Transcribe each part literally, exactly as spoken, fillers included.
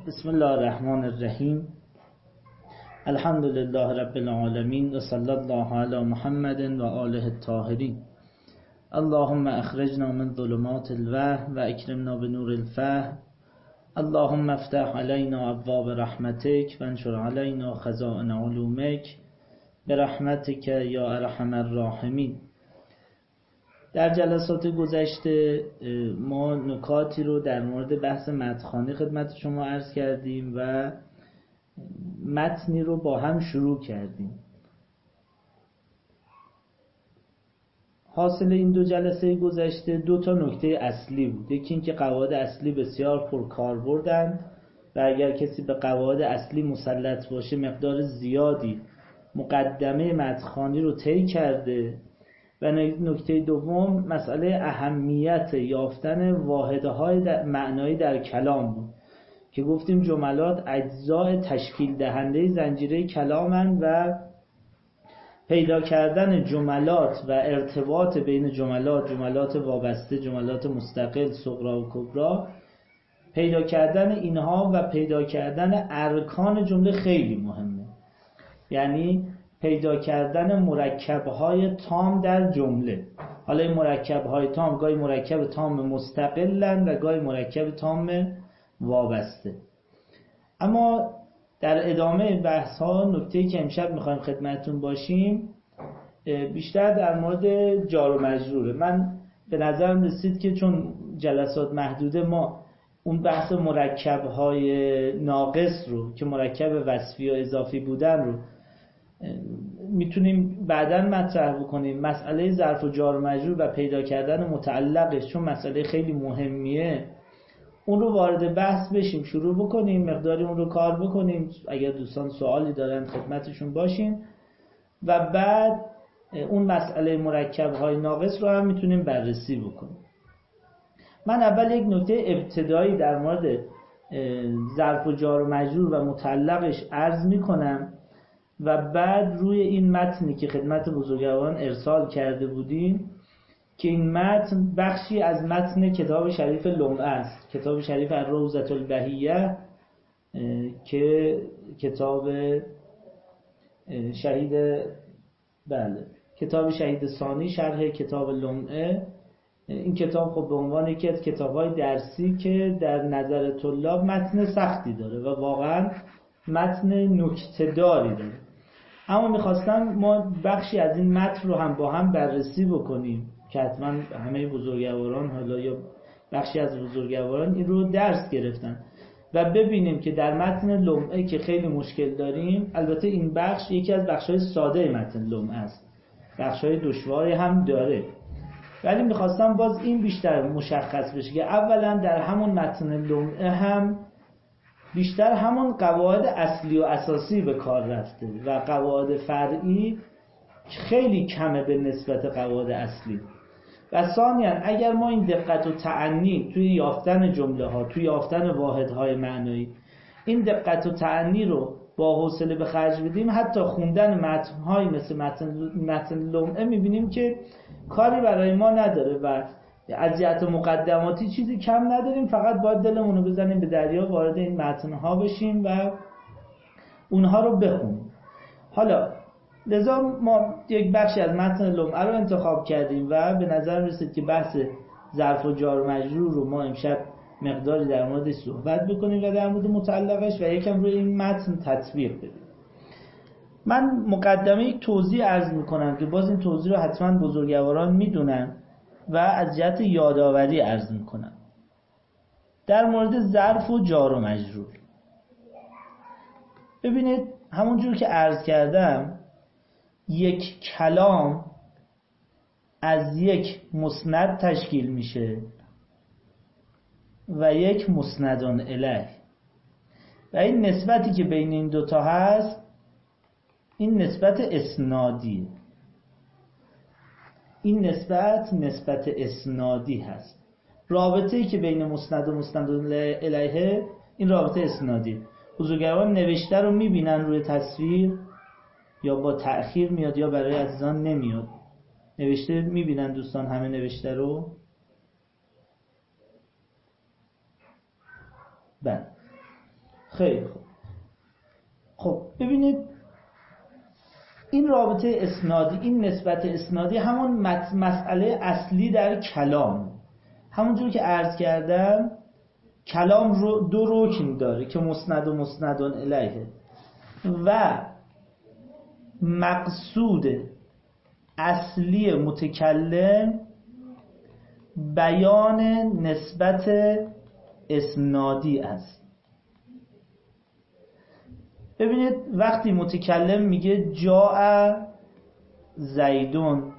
بسم الله الرحمن الرحیم. الحمد لله رب العالمین و صلی الله علی محمد و آله الطاهرین. اللهم اخرجنا من ظلمات الوهم و اکرمنا بنور الفهم. اللهم افتح علینا ابواب رحمتک و انشر علینا خزائن علومک برحمتک یا ارحم الراحمین. در جلسات گذشته ما نکاتی رو در مورد بحث متن‌خوانی خدمت شما عرض کردیم و متنی رو با هم شروع کردیم. حاصل این دو جلسه گذشته دو تا نکته اصلی بود. یکی این که قواعد اصلی بسیار پرکار بردند و اگر کسی به قواعد اصلی مسلط باشه مقدار زیادی مقدمه متن‌خوانی رو طی کرده. و نکته دوم مسئله اهمیت یافتن واحدهای معنایی در کلام بود که گفتیم جملات اجزای تشکیل دهنده زنجیره کلامند و پیدا کردن جملات و ارتباط بین جملات، جملات وابسته، جملات مستقل، صغرا و کبرا، پیدا کردن اینها و پیدا کردن ارکان جمله خیلی مهمه. یعنی پیدا کردن مرکب‌های تام در جمله. حالا این مرکب‌های تام گاهی مرکب تام مستقلن و گاهی مرکب تام وابسته. اما در ادامه بحث‌ها نکته‌ای که امشب می‌خوایم خدمتتون باشیم بیشتر در مورد جار و مجروره. من به نظرم رسید که چون جلسات محدوده ما اون بحث مرکب‌های ناقص رو که مرکب وصفی و اضافی بودن رو میتونیم بعداً مطرح بکنیم. مسئله ظرف و جار و مجرور و پیدا کردن متعلقش چون مسئله خیلی مهمیه اون رو وارد بحث بشیم، شروع بکنیم، مقداری اون رو کار بکنیم، اگر دوستان سوالی دارن خدمتشون باشیم و بعد اون مسئله مرکب‌های ناقص رو هم میتونیم بررسی بکنیم. من اول یک نکته ابتدایی در مورد ظرف و جار و مجرور و متعلقش عرض میکنم و بعد روی این متنی که خدمت بزرگواران ارسال کرده بودیم که این متن بخشی از متن کتاب شریف لمعه است، کتاب شریف الروضة البهیة که کتاب شهید بله کتاب شهید ثانی شرح کتاب لمعه. این کتاب خب به عنوان یکی از کتاب‌های درسی که در نظر طلاب متن سختی داره و واقعا متن نکته‌داری داره، اما میخواستم ما بخشی از این متن رو هم با هم بررسی بکنیم که حتما همه بزرگواران حالا یا بخشی از بزرگواران این رو درس گرفتن و ببینیم که در متن لمعه که خیلی مشکل داریم، البته این بخش یکی از بخش‌های ساده متن لمعه است، بخش‌های دشواری هم داره، ولی میخواستم باز این بیشتر مشخص بشه که اولا در همون متن لمعه هم بیشتر همون قواعد اصلی و اساسی به کار رفته و قواعد فرعی خیلی کمه به نسبت قواعد اصلی. و ثانیاً اگر ما این دقت و تأنی توی یافتن جمله ها، توی یافتن واحدهای معنایی این دقت و تأنی رو با حوصله به خرج بدیم، حتی خوندن متن‌های مثل متن متن لمعه می‌بینیم که کاری برای ما نداره و از جهت مقدماتی چیزی کم نداریم، فقط باید دلمون رو بزنیم به دریا، وارد این متن‌ها بشیم و اونها رو بخونیم. حالا لذا ما یک بخشی از متن لمعه رو انتخاب کردیم و به نظر رسید که بحث ظرف و جار و مجرور رو ما امشب مقداری در موردش صحبت بکنیم و در مورد متعلقش و یکم روی این متن تطبیق بدیم. من مقدمه یک توضیح عرض میکنم که باز این توضیح رو حتما بزرگواران میدونن و از جهت یادآوری عرض میکنم. در مورد ظرف و جار و مجرور ببینید همونجور که عرض کردم یک کلام از یک مسند تشکیل میشه و یک مسندون الیه و این نسبتی که بین این دوتا هست این نسبت اسنادیه. این نسبت نسبت اسنادی هست. رابطه‌ای که بین مسند و مسندون الیه این رابطه اسنادی. بزرگواران نوشته رو میبینن روی تصویر یا با تأخیر میاد یا برای عزیزان نمیاد. نوشته میبینن دوستان همه نوشته رو؟ بله. خیلی خوب. خب ببینید این رابطه اسنادی، این نسبت اسنادی همون مسئله اصلی در کلام، همونجور که عرض کردم کلام رو دو رکن داره که مسند و مسندون الیه و مقصود اصلی متکلم بیان نسبت اسنادی است. ببینید وقتی متکلم میگه جاء زیدون،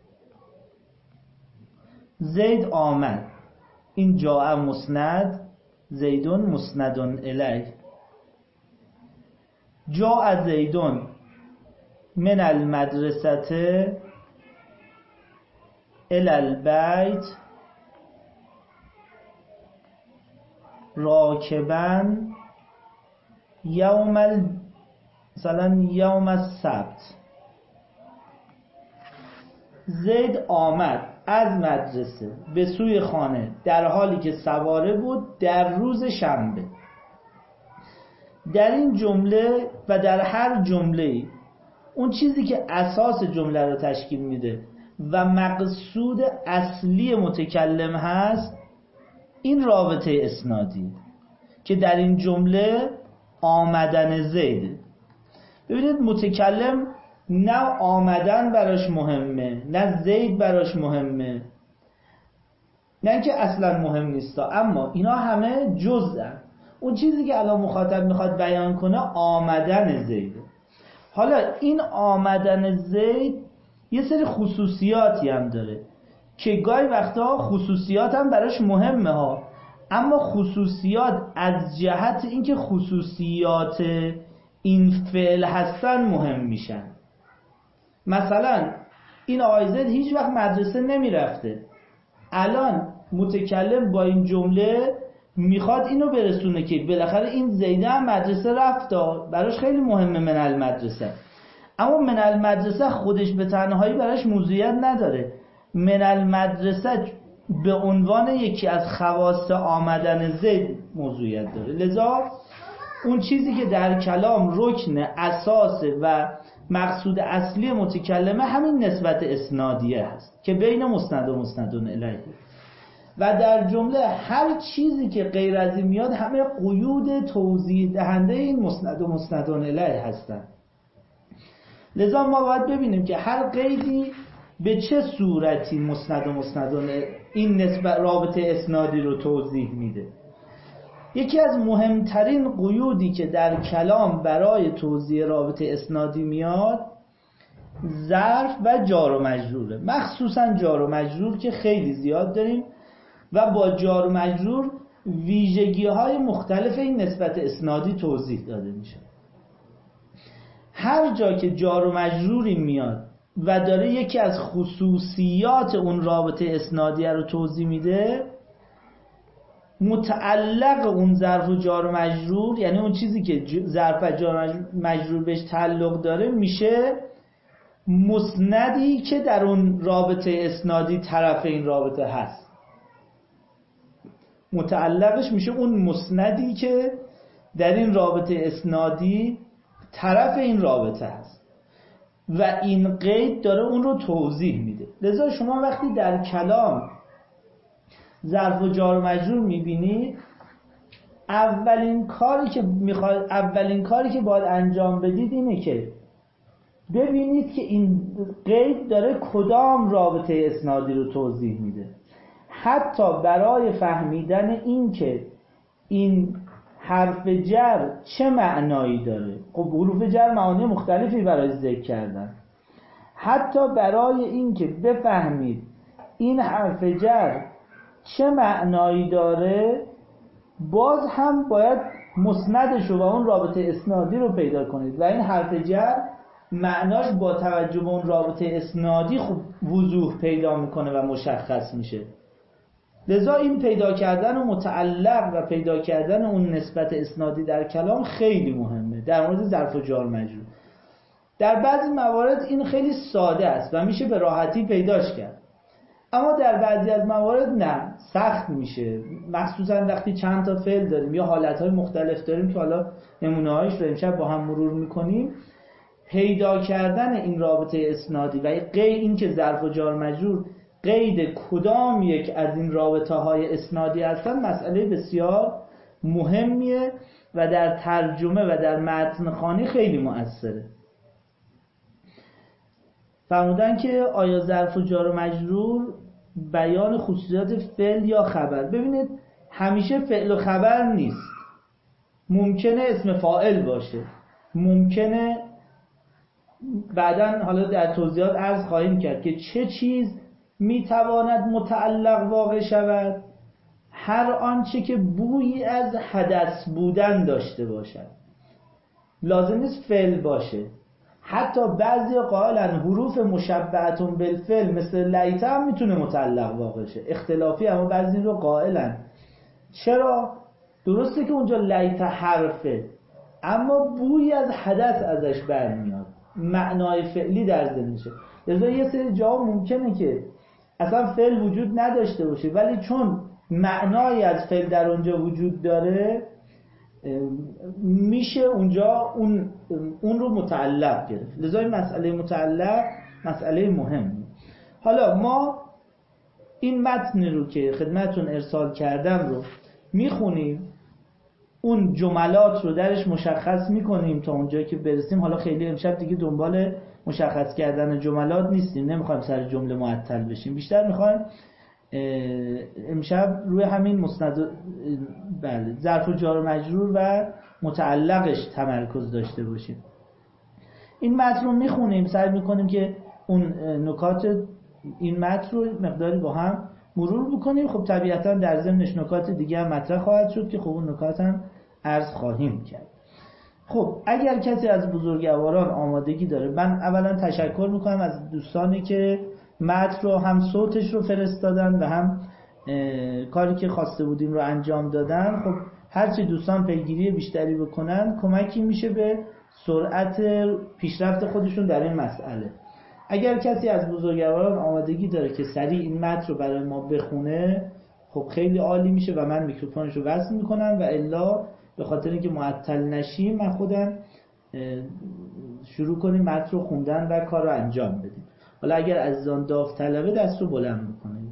زید آمد، این جاء مسند، زیدون مسندون الیه. جاء زیدون من المدرسه الی البیت راکبا یوم ال... مثلا یوم السبت. زید آمد از مدرسه به سوی خانه در حالی که سواره بود در روز شنبه. در این جمله و در هر جمله اون چیزی که اساس جمله رو تشکیل میده و مقصود اصلی متکلم هست این رابطه اسنادی که در این جمله آمدن زید. ببینید متکلم نه آمدن براش مهمه، نه زید براش مهمه، نه که اصلا مهم نیست، اما اینا همه جزءن. اون چیزی که الان مخاطب میخواد بیان کنه آمدن زید. حالا این آمدن زید یه سری خصوصیاتی هم داره که گاهی وقتا خصوصیات هم براش مهمه ها، اما خصوصیات از جهت اینکه خصوصیات این فعل هستن مهم میشن. مثلا این آقای زید هیچ وقت مدرسه نمیرفته، الان متکلم با این جمله میخواد اینو برسونه که بالاخره این زیده هم مدرسه رفته، براش خیلی مهمه من المدرسه. اما من المدرسه خودش به تنهایی براش موضوعیت نداره. من المدرسه به عنوان یکی از خواص آمدن زید موضوعیت داره. لذا اون چیزی که در کلام رکن اساس و مقصود اصلی متکلمه همین نسبت اسنادیه هست که بین مسند و مسندون الیه، و در جمله هر چیزی که غیر از این میاد همه قیود توضیح دهنده این مسند و مسندون الیه هستن. لذا ما باید ببینیم که هر قیدی به چه صورتی مسند و مسندون این نسبت رابطه اسنادی رو توضیح میده. یکی از مهمترین قیودی که در کلام برای توضیح رابطه اسنادی میاد ظرف و جار و مجروره، مخصوصا جار و مجرور که خیلی زیاد داریم و با جار و مجرور ویژگی های مختلف این نسبت اسنادی توضیح داده میشه. هر جا که جار و مجروری میاد و داره یکی از خصوصیات اون رابطه اسنادی رو توضیح میده، متعلق اون ظرف و جار و مجرور، یعنی اون چیزی که ظرف و جار و مجرور بهش تعلق داره، میشه مسندی که در اون رابطه اسنادی طرف این رابطه هست. متعلقش میشه اون مسندی که در این رابطه اسنادی طرف این رابطه هست و این قید داره اون رو توضیح میده. لذا شما وقتی در کلام ظرف و جار و مجرور میبینید، اولین کاری که میخواد اولین کاری که باید انجام بدید اینه که ببینید که این قید داره کدام رابطه اسنادی رو توضیح میده. حتی برای فهمیدن این که این حرف جر چه معنایی داره، خب حروف جر معانی مختلفی برای ذکر کردن، حتی برای این که بفهمید این حرف جر چه معنایی داره، باز هم باید مسندش و اون رابطه اسنادی رو پیدا کنید و این حرف جر معناش با توجه به اون رابطه اسنادی خوب وضوح پیدا میکنه و مشخص میشه. لذا این پیدا کردن و متعلق و پیدا کردن اون نسبت اسنادی در کلام خیلی مهمه. در مورد ظرف و جار مجرور در بعضی موارد این خیلی ساده است و میشه به راحتی پیداش کرد، اما در بعضی از موارد نه، سخت میشه، مخصوصا وقتی چند تا فعل داریم یا حالتهای مختلف داریم که حالا نمونه‌هایش رو امشب با هم مرور میکنیم. پیدا کردن این رابطه اسنادی و قید این که ظرف و جار مجرور قید کدام یک از این رابطه های اسنادی هستن مسئله بسیار مهمیه و در ترجمه و در متن خوانی خیلی مؤثره. فرمودن که آیا ظرف و جار و مجرور بیان خصوصیات فعل یا خبر. ببینید همیشه فعل و خبر نیست، ممکنه اسم فاعل باشه، ممکنه بعداً حالا در توضیحات عرض خواهیم کرد که چه چیز میتواند متعلق واقع شود. هر آنچه که بویی از حدث بودن داشته باشد، لازم نیست فعل باشه. حتی بعضی قائلن حروف مشبعتون بالفعل مثل لیت هم میتونه متعلق واقع شه، اختلافی، اما بعضی رو قائلن. چرا؟ درسته که اونجا لیت حرفه اما بویی از حدث ازش برمیاد، معنای فعلی در ذهنشه. لذا یه سری جا ممکنه که اصلا فعل وجود نداشته باشه ولی چون معنای از فعل در اونجا وجود داره میشه اونجا اون اون رو متعلق گرفت. لذا این مسئله متعلق مسئله مهمه. حالا ما این متن رو که خدمتتون ارسال کردم رو میخونیم، اون جملات رو درش مشخص میکنیم تا اونجایی که برسیم. حالا خیلی امشب دیگه دنبال مشخص کردن جملات نیستیم، نمیخوایم سر جمله معطل بشیم، بیشتر میخوایم امشب روی همین مسند بله ظرف و جار و مجرور و متعلقش تمرکز داشته باشیم. این متن رو میخونیم، سعی میکنیم که اون نکات این متن رو مقداری با هم مرور بکنیم. خب طبیعتا در ضمنش نکات دیگه هم مطرح خواهد شد که خب اون نکات هم عرض خواهیم کرد. خب اگر کسی از بزرگواران آمادگی داره، من اولا تشکر میکنم از دوستانی که متن رو هم صوتش رو فرستادن و هم کاری که خواسته بودیم رو انجام دادن. خب هرچی دوستان پیگیری بیشتری بکنن کمکی میشه به سرعت پیشرفت خودشون در این مسئله. اگر کسی از بزرگواران آمادگی داره که سریع این متن رو برای ما بخونه خب خیلی عالی میشه و من میکروفونش رو وصل میکنم، و الا به خاطر اینکه معطل نشیم من خودم شروع کنیم متن رو خوندن و کار رو انجام بدیم. حالا اگر عزیزان داوطلبه دست رو بلند بکنید.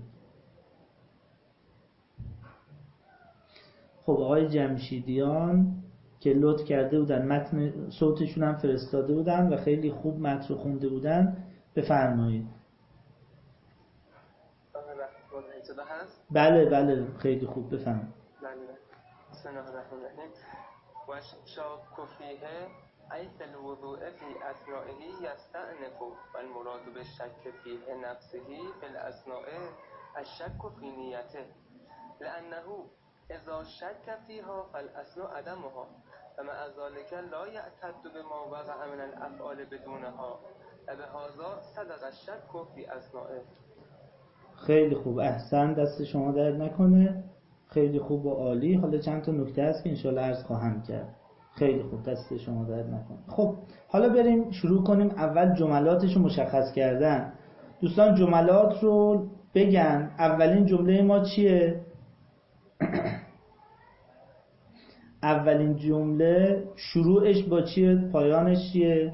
خب آقای جمشیدیان که لطف کرده بودن متن صوتشون هم فرستاده بودن و خیلی خوب متن رو خونده بودن، بفرمایید. بله بله خیلی خوب، بفرمایید. بسم الله الرحمن الرحیم. و شاک فیه ای فی الوضوء فی اثنائه یستأنف و المراد بالشک فیه نفسه فی الاثناء الشک فی نیته لانه اذا شک فیها فالاثناء عدمها و مع ذلك لا یعتد بما وقع من الافعال بدونها و بهذا صدق الشک فی اثنائه. خیلی خوب، احسن، دست شما درد نکنه، خیلی خوب و عالی. حالا چند تا نکته هست که انشالله عرض خواهم کرد. خیلی خوب، دست شما درد نکنه. خب حالا بریم شروع کنیم اول جملاتش رو مشخص کردن. دوستان جملات رو بگن. اولین جمله ما چیه؟ اولین جمله شروعش با چیه؟ پایانش چیه؟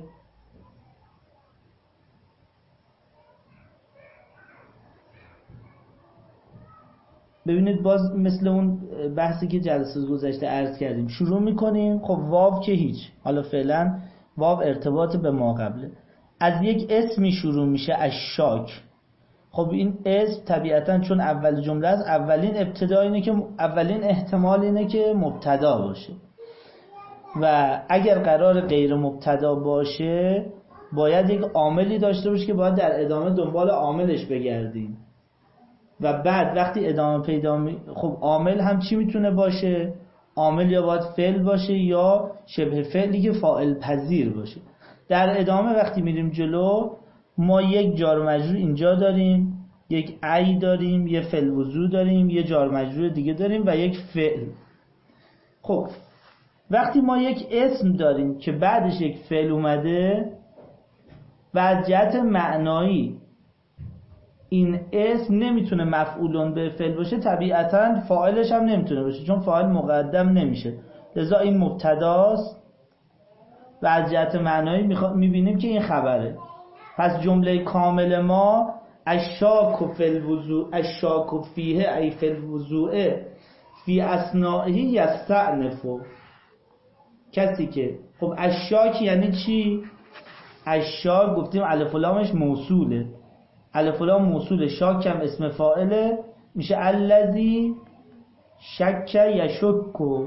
ببینید باز مثل اون بحثی که جلسه گذشته عرض کردیم، شروع میکنیم. خب واو که هیچ، حالا فعلا واو ارتباط به ما قبله، از یک اسمی شروع میشه، از شاک. خب این اسم طبیعتا چون اول جمله است، اولین ابتدا اینه که اولین احتمال اینه که مبتدا باشه و اگر قرار غیر مبتدا باشه باید یک عاملی داشته باشه که باید در ادامه دنبال عاملش بگردیم و بعد وقتی ادامه پیدا می... خب عامل هم چی میتونه باشه؟ عامل یا باید فعل باشه یا شبه فعلی که فاعل پذیر باشه. در ادامه وقتی میریم جلو ما یک جار و مجرور اینجا داریم، یک ای داریم، یه فعل وضو داریم، یه جار و مجرور دیگه داریم و یک فعل. خب وقتی ما یک اسم داریم که بعدش یک فعل اومده و از جهت معنایی این اسم نمیتونه مفعولون به فعل باشه، طبیعتاً فاعلش هم نمیتونه باشه، چون فاعل مقدم نمیشه. لذا این مبتداست و از جهت معنایی میبینیم که این خبره. پس جمله کامل ما الشاک فی الوضوء الشاک فیه ای فی الوضوء فی اثنائه یستأنف. کسی که خب الشاک یعنی چی؟ الشاک گفتیم الف و لامش موصوله، الف و لام موصوله، شاک هم اسم فاعله، میشه الذی شک یشک،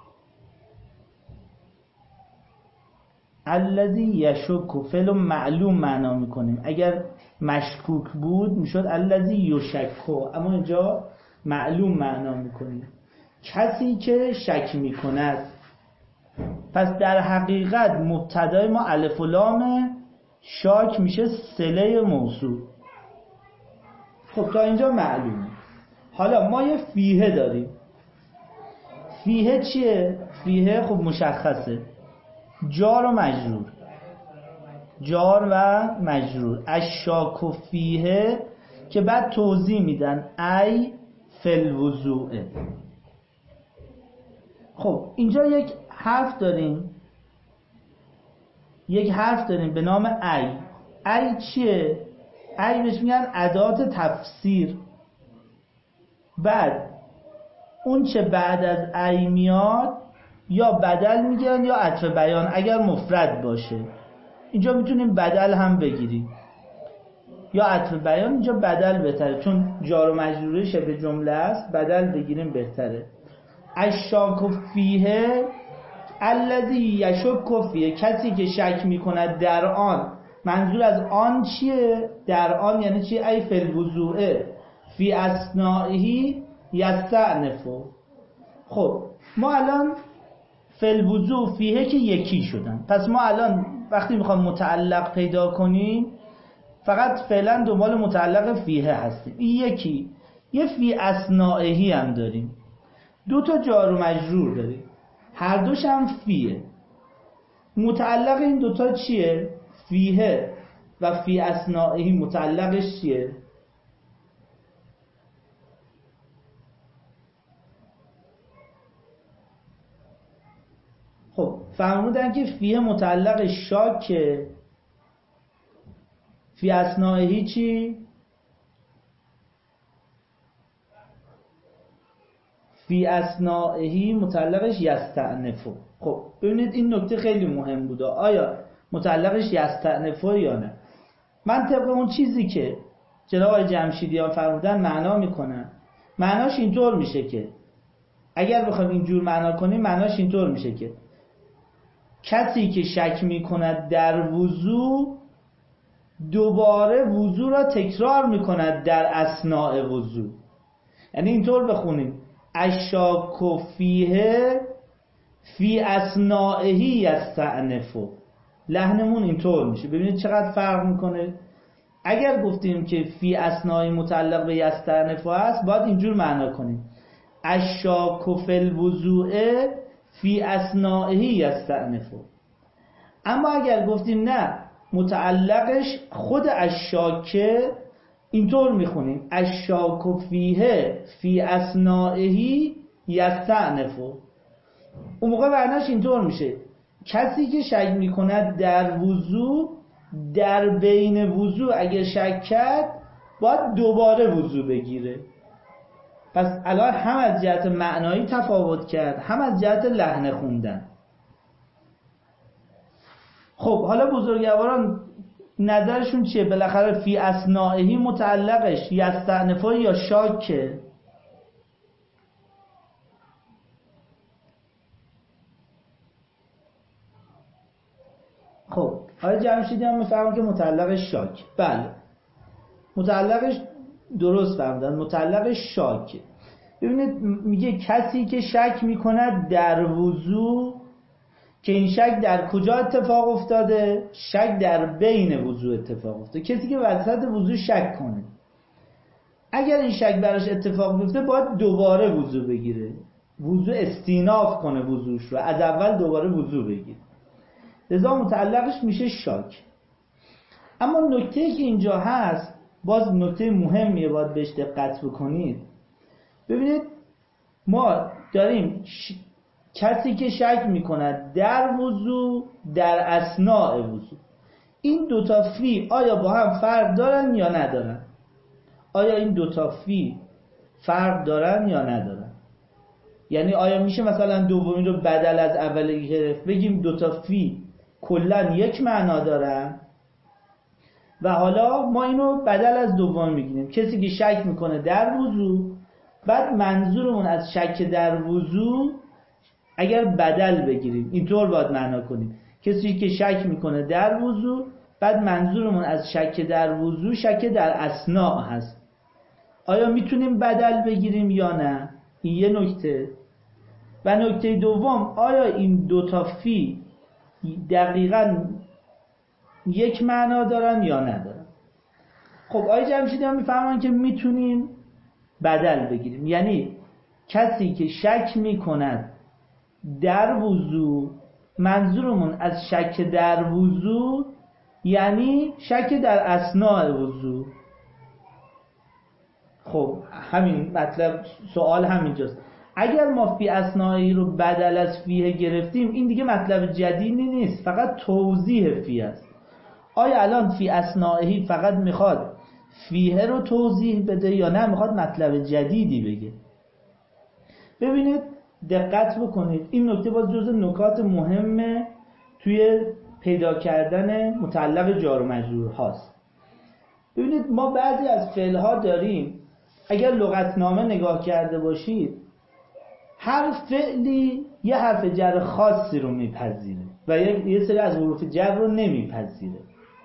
الذی یشک فعل معلوم معنا میکنیم. اگر مشکوک بود میشد الذی یشک، اما اینجا معلوم معنا میکنیم، کسی که شک میکند. پس در حقیقت مبتدای ما الف و لام، شاک میشه صله موصول. خب تا اینجا معلومه. حالا ما یه فیه داریم. فیه چیه؟ فیه خب مشخصه، جار و مجرور، جار و مجرور. الشاک و فیه که بعد توضیح میدن ای فی الوضوء. خب اینجا یک حرف داریم، یک حرف داریم به نام ای. ای چیه؟ ای بهش میگن ادات تفسیر. بعد اون چه بعد از ای میاد یا بدل میگن یا عطف بیان اگر مفرد باشه. اینجا میتونیم بدل هم بگیریم یا عطف بیان. اینجا بدل بهتره چون جار و مجروره شبه جمله است، بدل بگیریم بهتره. الشاک فیه الذی یشک فیه، کسی که شک میکند در آن. منظور از آن چیه؟ در آن یعنی چی؟ ای فی الوضوء فی اثنائه یستأنف. خب ما الان فی الوضوء فیه که یکی شدن، پس ما الان وقتی میخوام متعلق پیدا کنیم فقط فعلا دنبال متعلق فیه هستیم. این یکی. یه فی اثنائه هم داریم، دو تا جار و مجرور داریم، هر دوش هم فیه. متعلق این دوتا چیه؟ فیه و فی اثنائه متعلقش چیه؟ خب فرمودن که فیه متعلق شاکه، فی اثنائه چی؟ فی اثنائه متعلقش یستأنف. خب ببینید این نکته خیلی مهم بوده، آیا متعلقش یستأنف یا نه. من طبق اون چیزی که جناب آقای جمشیدیان فرمودن معنا میکنم. معناش اینطور میشه که اگر بخوایم اینجور معنا کنیم معناش اینطور میشه که کسی که شک میکند در وضو دوباره وضو را تکرار میکند در اثناء وضو. یعنی اینطور بخونیم الشاک فیه فی اثنائه یستأنف. لحنمون اینطور میشه. ببینید چقدر فرق میکنه. اگر گفتیم که فی اثناء متعلق به یستأنف است باید اینجور معنا کنیم الشاک فی الوضوء فی اثنائه یستأنف. اما اگر گفتیم نه متعلقش خود الشاکه، اینطور میخونیم الشاک فیه فی اثنائه یستأنف. اون موقع معناش اینطور میشه کسی که شک میکند در وضو، در بین وضو اگر شک کرد باید دوباره وضو بگیره. پس الان هم از جهت معنایی تفاوت کرد هم از جهت لحن خوندن. خب حالا بزرگواران نظرشون چیه؟ بالاخره فی اثنائه متعلقش یستأنف یا شاکه؟ خب آقای جمشیدی هم میفهمن که متعلقش شاک. بله متعلقش درست فهمیدن، متعلقش شاکه. ببینید میگه کسی که شک میکند در وضو، که این شک در کجا اتفاق افتاده؟ شک در بین وضو اتفاق افتاده. کسی که وسط وضو شک کنه، اگر این شک براش اتفاق بیفته باید دوباره وضو بگیره، وضو استیناف کنه وضوش رو، از اول دوباره وضو بگیره. لذا متعلقش میشه شاک. اما نکته که اینجا هست باز نکته مهمیه باید بهش دقت بکنید. ببینید ما داریم ش... کسی که شک میکند در وضو در اثناء وضو، این دوتا فی آیا با هم فرق دارن یا ندارن؟ آیا این دوتا فی فرق دارن یا ندارن؟ یعنی آیا میشه مثلا دومی رو بدل از اولی گرفت بگیم دوتا فی کلن یک معنا دارن و حالا ما اینو بدل از دوم میگیریم، کسی که شک میکنه در وضو، بعد منظورمون از شک در وضو اگر بدل بگیریم اینطور باید معنا کنیم، کسی که شک میکنه در وضو، بعد منظورمون از شک در وضو شک در اثناء هست. آیا میتونیم بدل بگیریم یا نه؟ این یه نکته. و نکته دوم، آیا این دوتا فی دقیقاً یک معنا دارن یا ندارن؟ خب آقای جمشیدی هم میفهمن که میتونیم بدل بگیریم، یعنی کسی که شک میکند در وضو، منظورمون از شک در وضو یعنی شک در اثناء وضو. خب همین مطلب، سوال همینجاست. اگر ما فی اثنایی رو بدل از فیه گرفتیم این دیگه مطلب جدیدی نیست، فقط توضیح فی است. آیا الان فی اثنایی فقط میخواد فیه رو توضیح بده یا نه میخواد مطلب جدیدی بگه؟ ببینید دقت بکنید، این نکته باز جزء نکات مهمه توی پیدا کردن متعلق جار و مجرور هاست. ببینید ما بعضی از فعل ها داریم، اگر لغتنامه نگاه کرده باشید هر فعلی یه حرف جر خاصی رو میپذیره و یه سری از حروف جر رو نمیپذیره.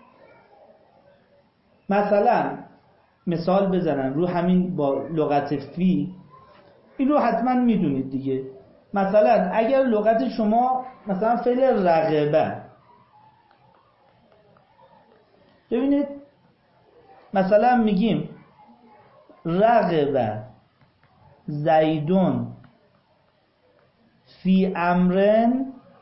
مثلا مثال بزنم رو همین با لغت فی، این رو حتما میدونید دیگه. مثلا اگر لغت شما مثلا فعل رغبه، ببینید مثلا میگیم رغبه زیدون فی امرن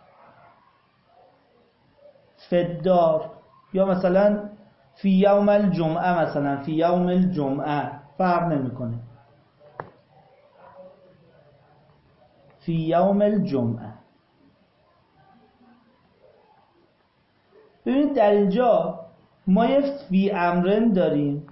فدار، یا مثلا فی یوم الجمعه، مثلا فی یوم الجمعه فرق نمیکنه، فی یوم الجمعه. ببینید در اینجا ما یه فی امرن داریم،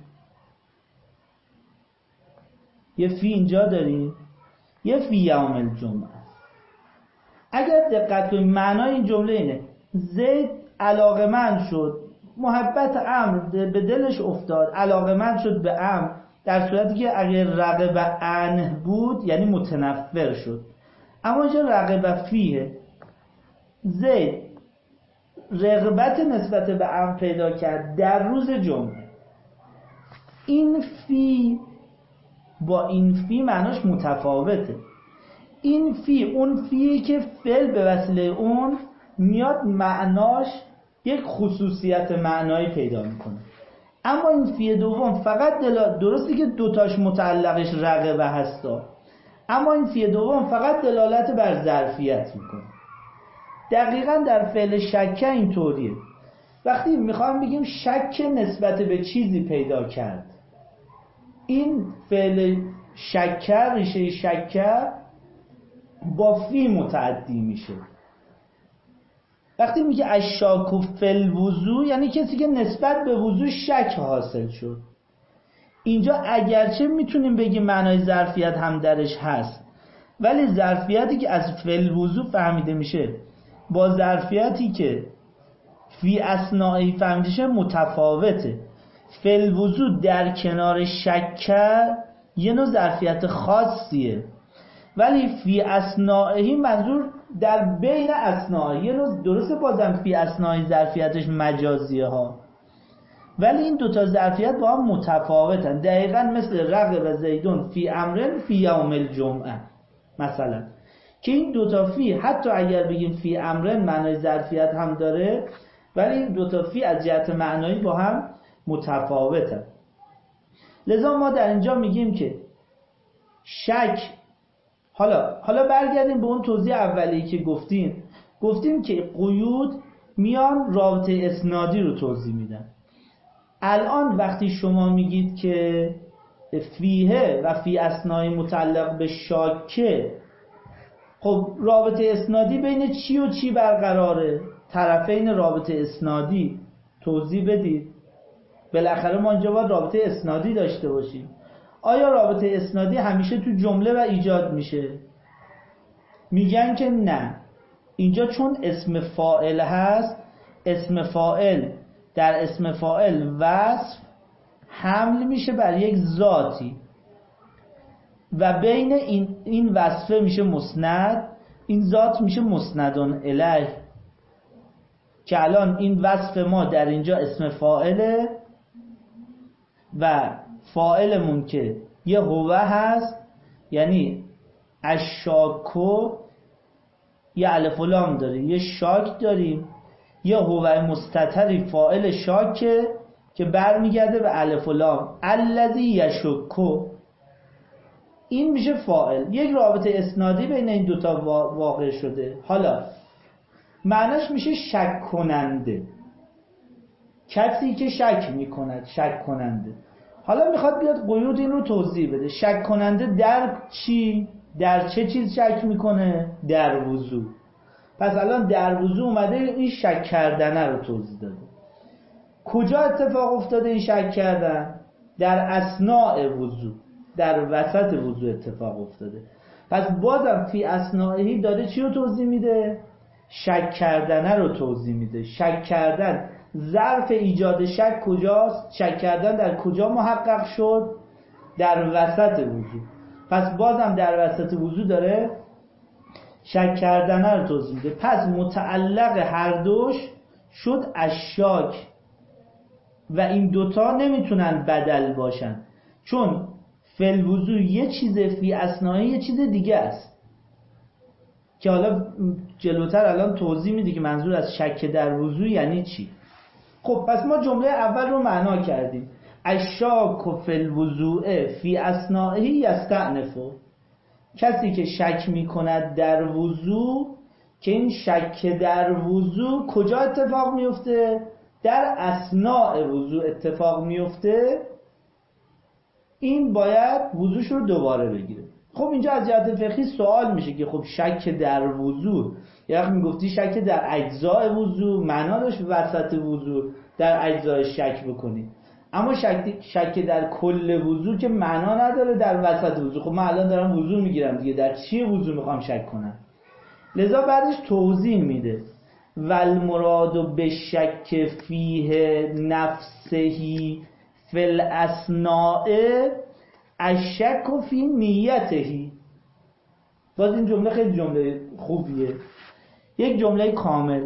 یه فی اینجا داریم، یه فی یوم الجمعه. اگر دقت کنید معنای این جمله اینه زید علاقمند شد، محبت امر به دلش افتاد، علاقمند شد به امر، در صورتی که اگر رغبه عنه بود یعنی متنفر شد. اما اینجا رغبه فیه، زید رغبت نسبت به امر پیدا کرد در روز جمعه. این فی با این فی معناش متفاوته. این فی اون فیه که فعل به وسیله اون میاد معناش یک خصوصیت معنایی پیدا میکنه. اما این فی دوم فقط دل... درستی که دوتاش متعلقش رغبه هستا، اما این فی دوم فقط دلالت بر ظرفیت میکنه. دقیقاً در فعل شک اینطوریه. وقتی میخوام بگیم شک نسبت به چیزی پیدا کرد، این فعل شکر، ریشه شکر با فی متعدی میشه. وقتی میگه اشاک فی الوضو یعنی کسی که نسبت به وضو شک حاصل شد. اینجا اگرچه میتونیم بگیم معنای ظرفیت هم درش هست، ولی ظرفیتی که از فی الوضو فهمیده میشه با ظرفیتی که فی اثنایی فهمیده میشه متفاوته. فی الوضو در کنار شکر یه نوع ظرفیت خاصیه، ولی فی اثنایی منظور در بین اثنایی، یه نوع درسته بازم فی اثنایی ظرفیتش مجازیه ها، ولی این دوتا ظرفیت با هم متفاوتن. دقیقاً مثل رغب زیدون فی امرن فی یوم الجمعه مثلا، که این دوتا فی حتی اگر بگیم فی امرن معنای ظرفیت هم داره، ولی این دوتا فی از جهت معنایی با هم متفاوتن. لذا ما در اینجا میگیم که شک، حالا حالا برگردیم به اون توضیح اولی که گفتیم گفتیم که قیود میان رابطه اسنادی رو توضیح میدن. الان وقتی شما میگید که فیه و فی اثنای متعلق به شاکه، خب رابطه اسنادی بین چی و چی برقراره؟ طرفین رابطه اسنادی توضیح بدید. بالاخره ما اینجا باید رابطه اسنادی داشته باشیم. آیا رابطه اسنادی همیشه تو جمله و ایجاد میشه؟ میگن که نه، اینجا چون اسم فاعل هست، اسم فاعل در اسم فاعل وصف حمل میشه بر یک ذاتی و بین این این وصفه میشه مسند، این ذات میشه مسندون الیه، که الان این وصف ما در اینجا اسم فاعله و فاعلمون که یه هو هست، یعنی الشاکو یه الف و لام داره، یه شاک داریم، یه هو مستتری فاعل شاکه که برمیگرده به الف و لام، الذی یشکو، این میشه فاعل. یک رابطه اسنادی بین این دوتا واقع شده. حالا معناش میشه شک کننده، کسی که شک میکند، شک کننده. حالا میخواد بیاد قیود این رو توضیح بده. شک کننده در چی؟ در چه چیز شک میکنه؟ در وضو. پس الان در وضو اومده این شک کردنه رو توضیح داده. کجا اتفاق افتاده این شک کردن؟ در اثناء وضو، در وسط وضو اتفاق افتاده. پس بازم فی اثنائهی داره چی رو توضیح میده؟ شک کردنه رو توضیح میده. شک کردن، ظرف ایجاد شک کجاست؟ شک کردن در کجا محقق شد؟ در وسط وضو. پس بازم در وسط وضو داره شک کردنه رو توضیح میده. پس متعلق هر دوش شد الشاک و این دوتا نمیتونن بدل باشن، چون فل وضو یه چیز، فی اثنایی یه چیز دیگه است که حالا جلوتر الان توضیح میده که منظور از شک در وضو یعنی چی. خب پس ما جمله اول رو معنا کردیم. الشاک فی الوضوء فی اثنائه یستأنف، کسی که شک میکند در وضو، که این شک در وضو کجا اتفاق میفته؟ در اثناء وضو اتفاق میفته. این باید وضوش رو دوباره بگیره. خب اینجا از جهت فقهی سوال میشه که خب شک در وضو، یا وقتی میگفتی شک در اجزاء وضو، معنا داشت وسط وضو در اجزاء شک بکنی، اما شک شک در کل وضو که معنا نداره در وسط وضو. خب من الان دارم وضو میگیرم دیگه، در چی وضو میخوام شک کنم؟ لذا بعدش توضیح میده والمراد بالشک فیه نفسهی فی الاثناء الشک فی نیتهی. باز این جمله خیلی جمله خوبیه، یک جمله کامل.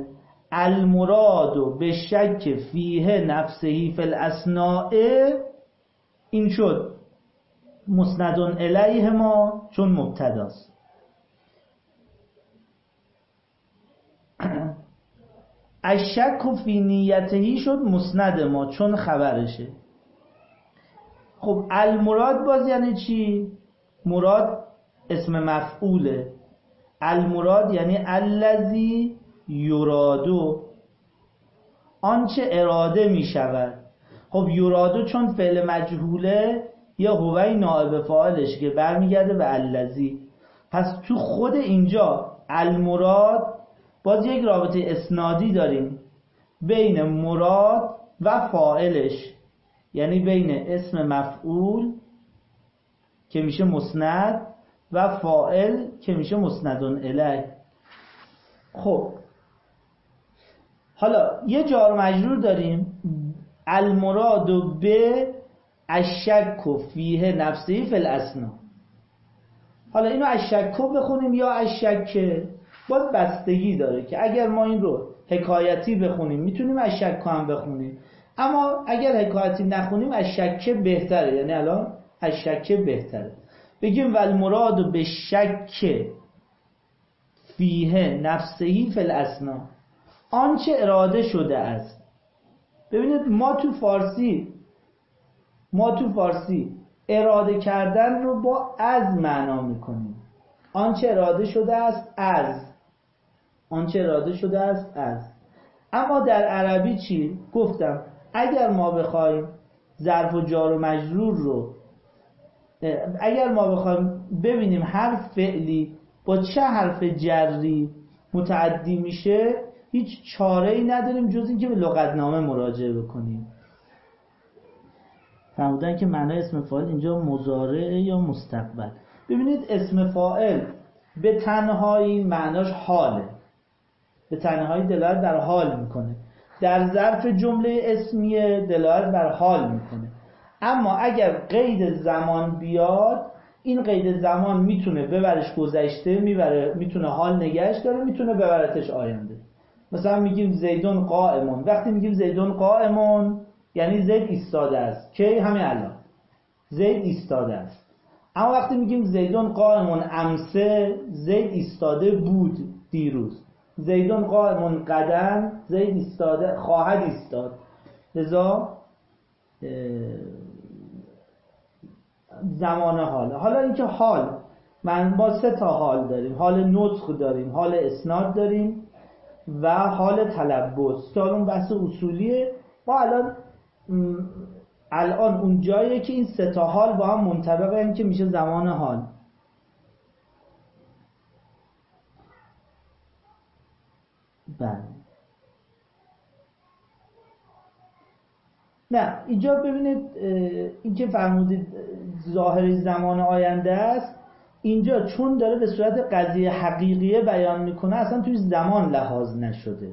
المراد بالشک فیه نفسهی فی الاثناء، این شد مسندون الیه ما چون مبتداست. الشک فی نیتهی شد مسند ما چون خبرشه. خب المراد باز یعنی چی؟ مراد اسم مفعوله. المراد یعنی الذی یرادو، آنچه اراده می شود. خب یرادو چون فعل مجهوله یا هوی نائب فاعلش که برمیگرده به الذی، پس تو خود اینجا المراد باز یک رابطه اسنادی داریم بین مراد و فاعلش، یعنی بین اسم مفعول که میشه مسند و فاعل که میشه مسندون الیه. خب حالا یه جار مجرور داریم، المراد به الشک فیه نفسه فی الاثناء. حالا اینو الشک بخونیم یا الشک، باز بستگی داره که اگر ما این رو حکایتی بخونیم میتونیم الشک هم بخونیم، اما اگر حکایتی نخونیم الشک بهتره. یعنی الان الشک بهتره بگیم والمراد به شک فیه نفسهی فی الاثناء، آنچه اراده شده است. ببینید ما تو فارسی ما تو فارسی اراده کردن رو با از معنا میکنیم. آنچه اراده شده است از، آنچه اراده شده است از. اما در عربی چی؟ گفتم اگر ما بخوایم ظرف و جار و مجرور رو اگر ما بخوایم ببینیم هر فعلی با چه حرف جری متعدی میشه، هیچ چاره‌ای نداریم جز اینکه به لغتنامه مراجعه بکنیم. فرمودن که معنای اسم فاعل اینجا مضارع یا مستقبل. ببینید اسم فاعل به تنهایی معناش حاله، به تنهایی دلالت بر حال میکنه، در ظرف جمله اسمیه دلالت بر حال میکنه. اما اگر قید زمان بیاد، این قید زمان میتونه ببرش گذشته، میبره میتونه حال نگهش داره، میتونه ببرتش آینده. مثلا میگیم زیدون قائمون، وقتی میگیم زیدون قائمون یعنی زید ایستاده است. کی؟ همین الان زید ایستاده است. اما وقتی میگیم زیدون قائمون امسه، زید ایستاده بود دیروز. زیدون قائمون غدا، زید ایستاده خواهد ایستاد. لذا زمان حال. حالا اینکه حال، من با سه تا حال داریم، حال نطق داریم، حال اسناد داریم و حال تلبس که اون بحث اصولیه. ما الان الان اون جاییه که این سه تا حال با هم منطبقه، این که میشه زمان حال. بله. نه اینجا ببینید این که فرمودید ظاهر زمان آینده است، اینجا چون داره به صورت قضیه حقیقیه بیان میکنه اصلا توی زمان لحاظ نشده،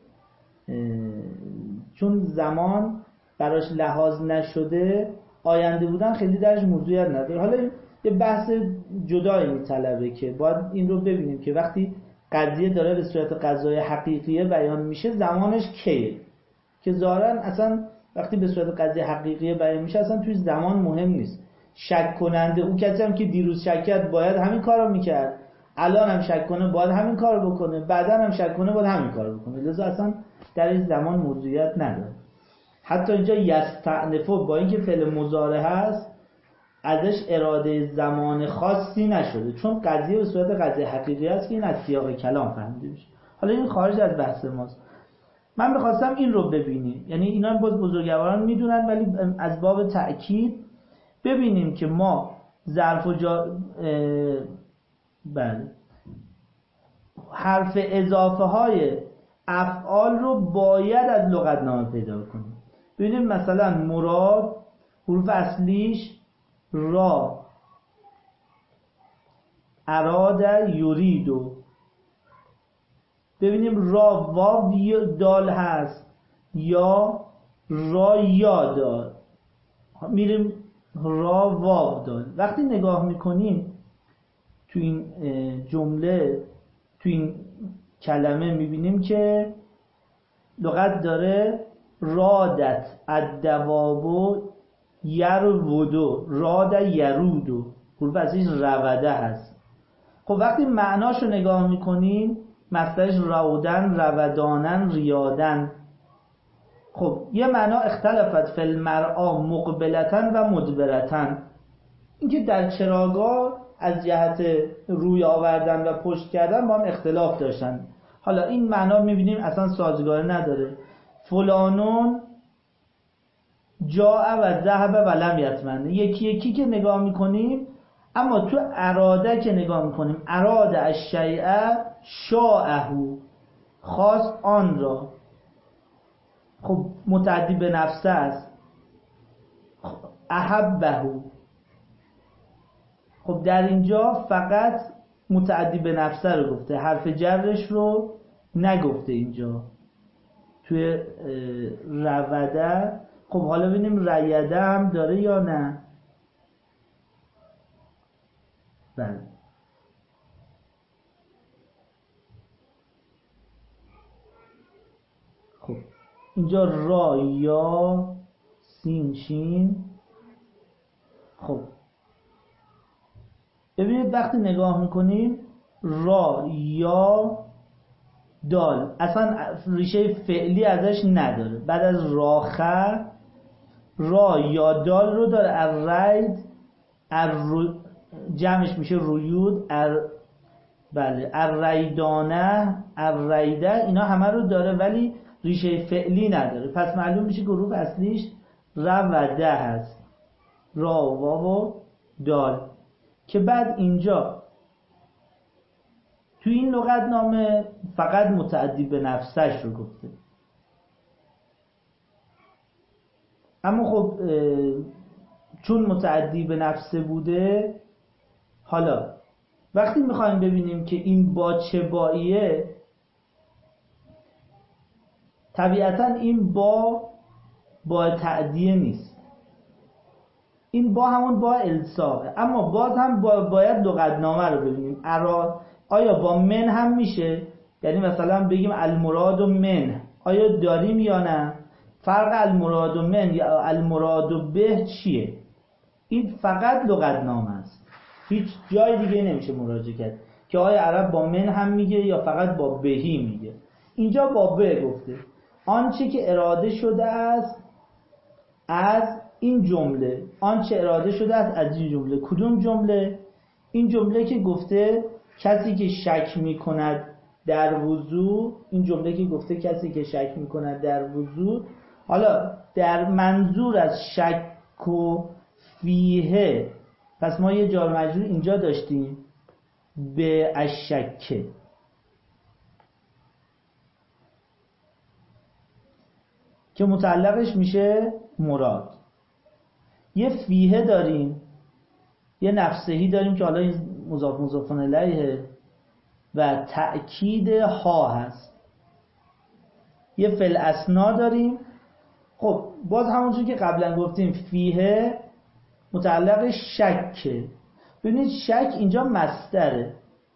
چون زمان براش لحاظ نشده آینده بودن خیلی درش موضوعیت نداره. حالا یه بحث جدایی میطلبه که باید این رو ببینیم که وقتی قضیه داره به صورت قضای حقیقیه بیان میشه زمانش کیه، که ظاهرا اصلا وقتی به صورت قضیه حقیقیه بیان میشه اصلا توی زمان مهم نیست. شک کننده اون کسی هم که دیروز شک کرد باید همین کارو میکرد، الان هم شک کنه باید همین کارو بکنه، بعدا هم شک کنه باید همین کارو بکنه. لذا اصلا در این زمان موضوعیت نداره. حتی اینجا یستعنفو با اینکه فعل مضارع هست ازش اراده زمان خاصی نشده، چون قضیه به صورت قضیه حقیقی است که این از سیاق کلام فهمیده میشه. حالا این خارج از بحث ماست. من بخواستم این رو ببینیم، یعنی اینا باز بزرگواران میدونن ولی از باب تأکید ببینیم که ما ظرف و جا بله حرف اضافه های افعال رو باید از لغتنامه پیدا کنیم. ببینیم مثلا مراد حروف اصلیش را، اراد، یریدو. ببینیم را واو دال هست یا را یا دال. میریم را واو دال. وقتی نگاه میکنیم تو این جمله تو این کلمه میبینیم که لغت داره رادت الدواب یرودو، راد یرودو، حروف اصلیش روده هست. خب وقتی معناشو نگاه میکنیم مصدرش رودن، رودانن، ریادن. خب یه معنا اختلفت فی المرعا مقبلتن و مدبرتن، اینکه در چراگاه از جهت روی آوردن و پشت کردن با هم اختلاف داشتن. حالا این معنا میبینیم اصلا سازگار نداره. فلانون جاء و ذهب و لم یتمن، یکی یکی که نگاه میکنیم، اما تو اراده که نگاه میکنیم اراده الشیء شاءه، خواست آن را. خب متعدی به نفسه است. احبه، خب در اینجا فقط متعدی به نفسه رو گفته، حرف جرش رو نگفته اینجا توی روده. خب حالا ببینیم ریده هم داره یا نه. بله خب اینجا را یا سین شین. خب ببینید وقتی نگاه میکنیم را یا دال اصلا ریشه فعلی ازش نداره. بعد از راخه را یا دال رو داره. الرید الر... جمعش میشه رویود. ار... بله الریدانه، الریده، اینا همه رو داره ولی ریشه فعلی نداره، پس معلوم میشه که حروف اصلیش ر و ده هست، را و واو و دال، که بعد اینجا تو این لغتنامه فقط متعدی به نفسش رو گفته. اما خب چون متعدی به نفسه بوده، حالا وقتی میخوایم ببینیم که این با چه باییه، طبیعتا این با با تعدیه نیست، این با همون با الصاقه. اما باز هم با باید لغتنامه رو ببینیم. ارا آیا با من هم میشه؟ یعنی مثلا بگیم المراد و من آیا داریم یا نه؟ فرق المراد و من یا المراد و به چیه؟ این فقط لغتنامه است، هیچ جای دیگه نمیشه مراجعه کرد که آیا عرب با من هم میگه یا فقط با بهی میگه. اینجا با به گفته. آنچه که اراده شده است از این جمله، آنچه اراده شده است از این جمله. کدوم جمله؟ این جمله که گفته کسی که شک میکند در وضو، این جمله که گفته کسی که شک میکند در وضو. حالا در منظور از شک و فیه، پس ما یه جار مجرور اینجا داشتیم به الشک، که متعلقش میشه مراد. یه فیه داریم، یه نفسهی داریم که حالا این مضاف مضاف الیه و تأکید ها هست. یه فل اسنا داریم. خب باز همونجور که قبلا گفتیم فیه متعلق شکه. ببینید شک اینجا مصدره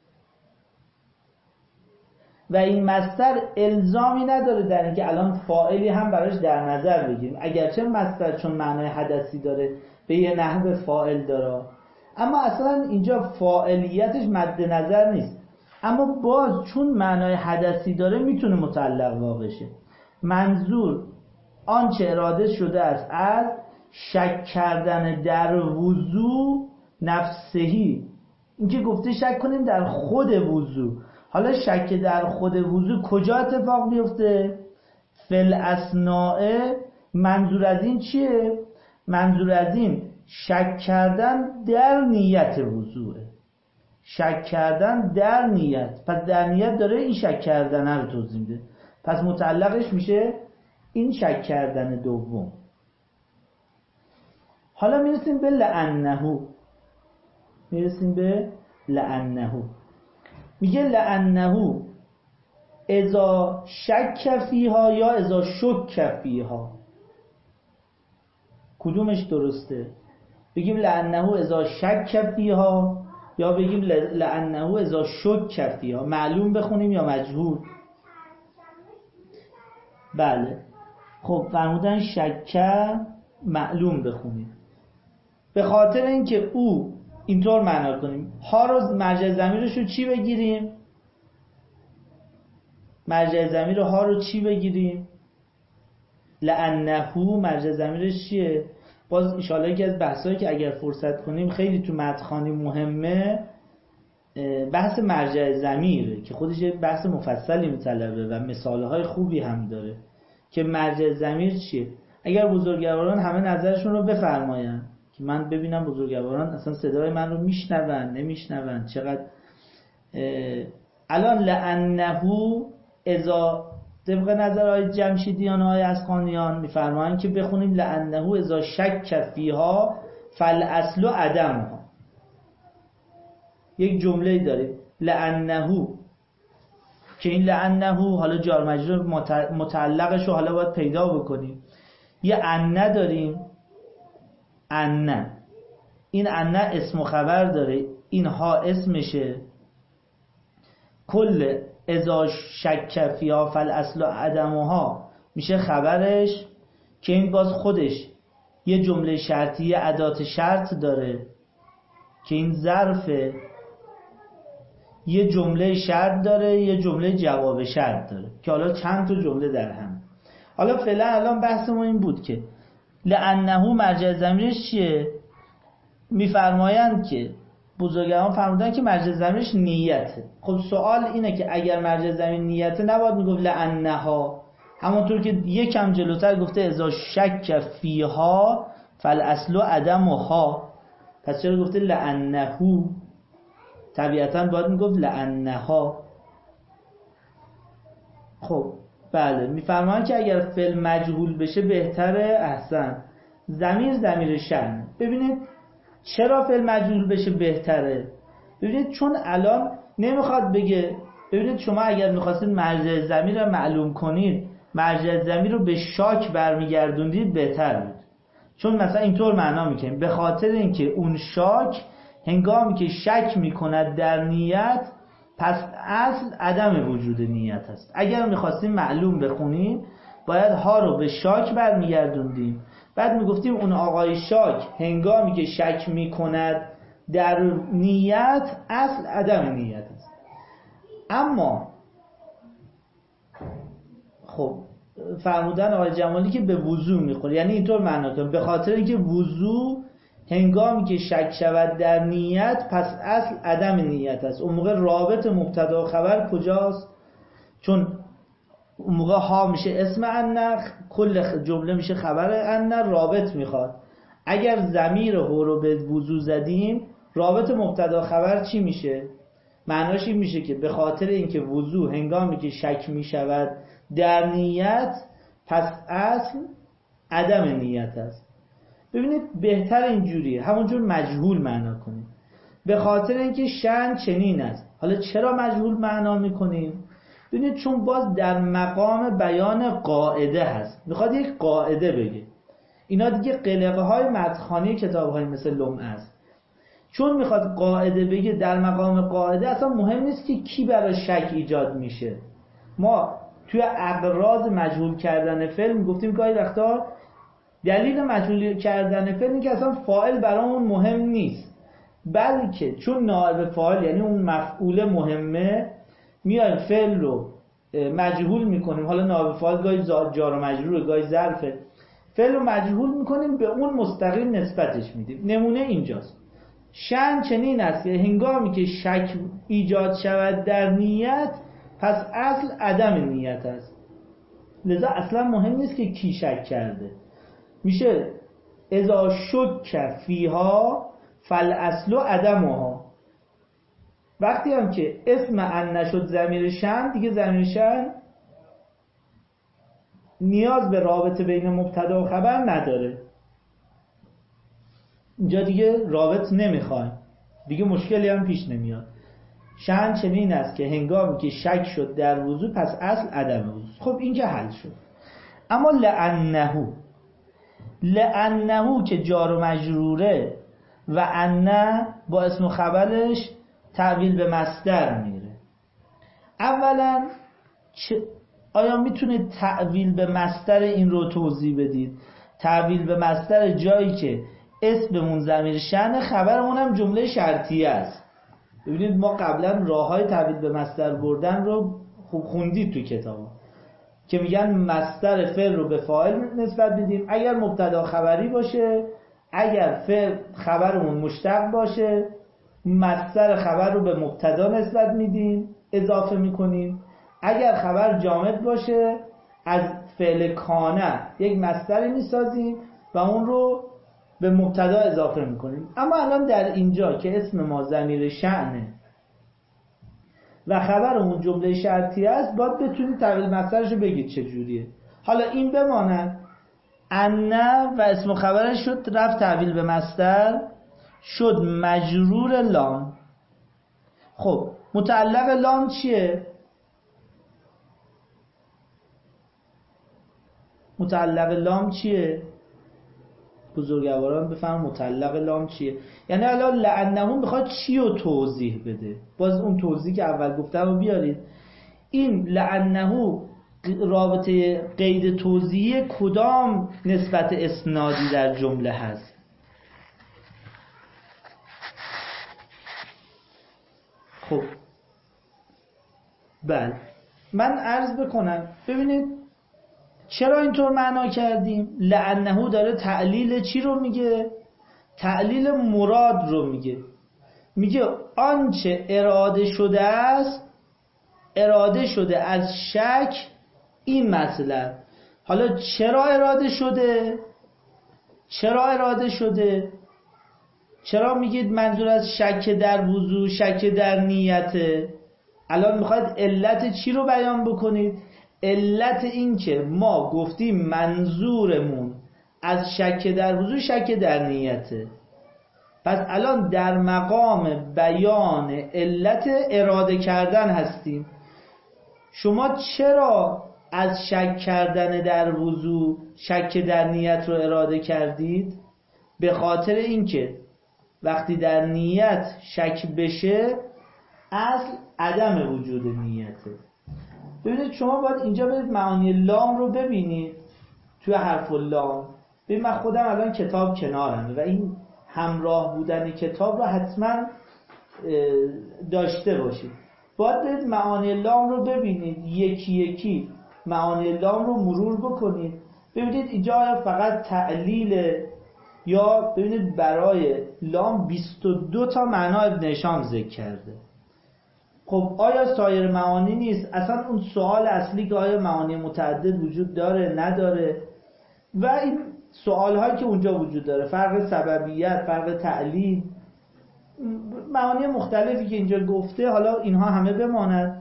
و این مصدر الزامی نداره در اینکه الان فاعلی هم براش در نظر بگیریم، اگرچه مصدر چون معنای حدثی داره به یه نحو فاعل داره، اما اصلا اینجا فاعلیتش مد نظر نیست. اما باز چون معنای حدثی داره میتونه متعلق واقع شه. منظور آنچه اراده شده است از شک کردن در وضو نفسهی، اینکه گفته شک کنیم در خود وضو. حالا شک در خود وضو کجا اتفاق بیفته؟ فل اسناء. منظور از این چیه؟ منظور از این شک کردن در نیت وضوئه. شک کردن در نیت، پس در نیت داره این شک کردن رو توضیح میده، پس متعلقش میشه این شک کردن دوم. حالا میرسیم به لعنه. میرسیم به لعنه. میگه لعنه اذا شک فیها یا اذا شک فیها. کدومش درسته؟ بگیم لعنه اذا شک فیها یا بگیم لعنه اذا شک فیها؟ معلوم بخونیم یا مجهول؟ بله خب فرمودن شک معلوم بخونیم، به خاطر اینکه او اینطور معنا کنیم. ها رو مرجع ضمیرش رو چی بگیریم؟ مرجع ضمیر ها رو چی بگیریم؟ لعنه مرجع ضمیرش چیه؟ باز ان شاءالله یکی از بحثایی که اگر فرصت کنیم خیلی تو مدخانی مهمه، بحث مرجع ضمیره که خودش بحث مفصلی میطلبه و مثالهای خوبی هم داره که مرجع ضمیر چیه. اگر بزرگواران همه نظرشون رو بفرماین که من ببینم بزرگواران اصلا صدای من رو میشنون نمیشنون چقدر. الان لعنه اذا طبق نظر آقای جمشیدیان و آقای اصفهانیان میفرمایند که بخونیم لعنه اذا شک فیها فالاصل عدمها. یک جمله داریم لعنه که این لعنه حالا جار مجرور متعلقش رو حالا باید پیدا بکنیم. یه انه داریم، انه، این انه اسم و خبر داره، اینها اسمشه. کل اذا شک فیها فالاصل عدمها میشه خبرش که این باز خودش یه جمله شرطیه ادات شرط داره که این ظرفه، یه جمله شرط داره یه جمله جواب شرط داره که حالا چند تا جمله در هم. حالا فعلا الان بحثمون این بود که لعنه مرجع ضمیرش چیه؟ میفرمایند که بزرگان فرمودن که مرجع ضمیرش نیته. خب سوال اینه که اگر مرجع ضمیر نیته نباید میگفت لعنها، همونطور که یکم جلوتر گفته اذا شک فیها فالاصل عدمها، پس چرا گفته لانه؟ طبیعتا باید میگفت لانها. خب بله، میفرمان که اگر فعل مجهول بشه بهتره. احسن. ضمیر ضمیر شأن. ببینید چرا فعل مجهول بشه بهتره؟ ببینید چون الان نمیخواد بگه، ببینید شما اگر میخواستید مرجع ضمیر رو معلوم کنید، مرجع ضمیر رو به شاک برمیگردوندید بهتر بود. چون مثلا اینطور معنا میکنیم به خاطر اینکه اون شاک هنگامی که شک میکند در نیت، پس اصل عدم وجود نیت است. اگر میخواستیم معلوم بخونیم باید ها رو به شاک برمیگردوندیم، بعد میگفتیم اون آقای شاک هنگامی که شک میکند در نیت، اصل عدم نیت است. اما خب فرمودن آقای جمالی که به وضو میخوره، یعنی اینطور معنا کنیم به خاطر اینکه وضو هنگامی که شک شود در نیت، پس اصل عدم نیت است. اون موقع رابط مبتدا و خبر کجاست؟ چون اون موقع ها میشه اسم ان، کل جمله میشه خبر ان، رابط میخواد. اگر ضمیر هو رو به وضو زدیم، رابط مبتدا و خبر چی میشه؟ معناش این میشه که به خاطر اینکه وضو هنگامی که شک میشود در نیت، پس اصل عدم نیت است. ببینید بهتر اینجوریه، همونجور مجهول معنا کنیم. به خاطر اینکه شأن چنین است. حالا چرا مجهول معنا میکنیم؟ ببینید چون باز در مقام بیان قاعده هست، میخواد یک قاعده بگه. اینا دیگه قلقه های مدخانی کتاب های مثل لمعه است. چون میخواد قاعده بگه، در مقام قاعده اصلا مهم نیست که کی برای شک ایجاد میشه. ما توی اغراض مجهول کردن فعل میگفتیم گاهی وقتا دلیل مجهول کردن فعل این که اصلا فاعل برامون مهم نیست، بلکه چون نائب فاعل یعنی اون مفعول مهمه، میایم فعل رو مجهول میکنیم. حالا نائب فاعل گاهی جار و مجرور، گاهی ظرفه، فعل رو مجهول میکنیم، به اون مستقیم نسبتش میدیم. نمونه اینجاست. شأن چنین است که هنگامی که شک ایجاد شود در نیت، پس اصل عدم نیت است. لذا اصلا مهم نیست که کی شک کرده. میشه اذا شک فیها فالاصل عدمها. وقتی هم که اسم ان نشد ضمیر شأن، دیگه ضمیر شأن نیاز به رابطه بین مبتدا و خبر نداره. اینجا دیگه رابط نمیخوایم، دیگه مشکلی هم پیش نمیاد. شأن چنین است که هنگامی که شک شد در وضو، پس اصل عدم وضو. خب این که حل شد. اما لانه، لانه که جار و مجروره و ان با اسم و خبرش تعویل به مصدر میره. اولا آیا میتونید تعویل به مصدر این رو توضیح بدید؟ تعویل به مصدر جایی که اسممون ضمیر شأن، خبرمون هم جمله شرطیه است. ببینید ما قبلا راههای تعویل به مصدر بردن رو خوب خوندید تو کتابا که میگن مصدر فعل رو به فاعل نسبت بدیم اگر مبتدا خبری باشه، اگر فعل خبرمون مشتق باشه مصدر خبر رو به مبتدا نسبت میدیم، اضافه میکنیم. اگر خبر جامد باشه از فعل کانه یک مصدری میسازیم و اون رو به مبتدا اضافه میکنیم. اما الان در اینجا که اسم ما ضمیر شأنه و خبرمون جمله شرطی است، باید بتونید تعویل مصدرش رو بگید چجوریه. حالا این بماند ان و اسم و خبرش شد رفت تعویل به مصدر، شد مجرور لام. خب متعلق لام چیه؟ متعلق لام چیه؟ بزرگواران بفهم متعلق لام چیه. یعنی الان لعنهم بخواد چی رو توضیح بده، باز اون توضیح که اول گفتم رو بیارید. این لعنه رابطه قید توضیحی کدام نسبت اسنادی در جمله هست؟ خب بله من عرض بکنم. ببینید چرا اینطور معنا کردیم؟ لعنه داره تعلیل چی رو میگه؟ تعلیل مراد رو میگه. میگه آنچه اراده شده است، اراده شده از شک این مطلب حالا چرا اراده شده؟ چرا اراده شده؟ چرا میگید منظور از شک در وضو شک در نیته؟ الان میخواید علت چی رو بیان بکنید؟ علت این که ما گفتیم منظورمون از شک در وضو شک در نیته. پس الان در مقام بیان علت اراده کردن هستیم. شما چرا از شک کردن در وضو شک در نیت رو اراده کردید؟ به خاطر اینکه وقتی در نیت شک بشه اصل عدم وجود نیته. ببینید شما باید اینجا برید معانی لام رو ببینید توی حرف لام. ببین من خودم الان کتاب کنارمه و این همراه بودن کتاب رو حتما داشته باشید. باید برید معانی لام رو ببینید، یکی یکی معانی لام رو مرور بکنید. ببینید اینجا فقط تعلیل یا ببینید برای لام بیست و دو تا معنا ابن هشام ذکر کرده. خب آیا سایر معانی نیست؟ اصلا اون سوال اصلی که آیا معانی متعدد وجود داره نداره و این سوال هایی که اونجا وجود داره، فرق سببیت، فرق تعلیل، معانی مختلفی که اینجا گفته، حالا اینها همه بماند.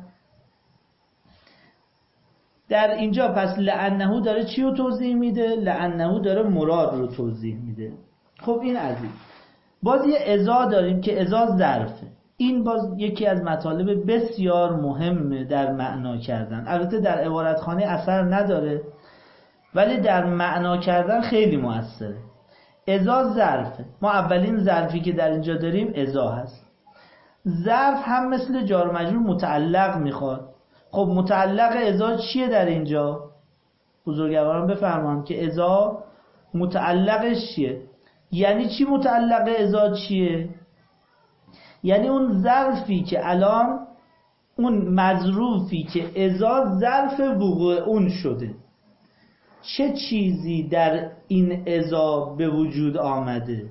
در اینجا پس لعنه داره چی رو توضیح میده؟ لعنه داره مراد رو توضیح میده. خب این از این. باز یه ازا داریم که ازا ظرفه. این باز یکی از مطالب بسیار مهمه در معنا کردن. البته در عبارتخوانی اثر نداره ولی در معنا کردن خیلی مؤثره. ازا ظرفه. ما اولین ظرفی که در اینجا داریم ازا هست. ظرف هم مثل جار مجرور متعلق میخواد. خب متعلق ازا چیه در اینجا؟ بزرگواران بفرمایند که ازا متعلقش چیه؟ یعنی چی متعلق ازا چیه؟ یعنی اون ظرفی که الان اون مظروفی که ازا ظرف وقوع اون شده، چه چیزی در این ازا به وجود آمده؟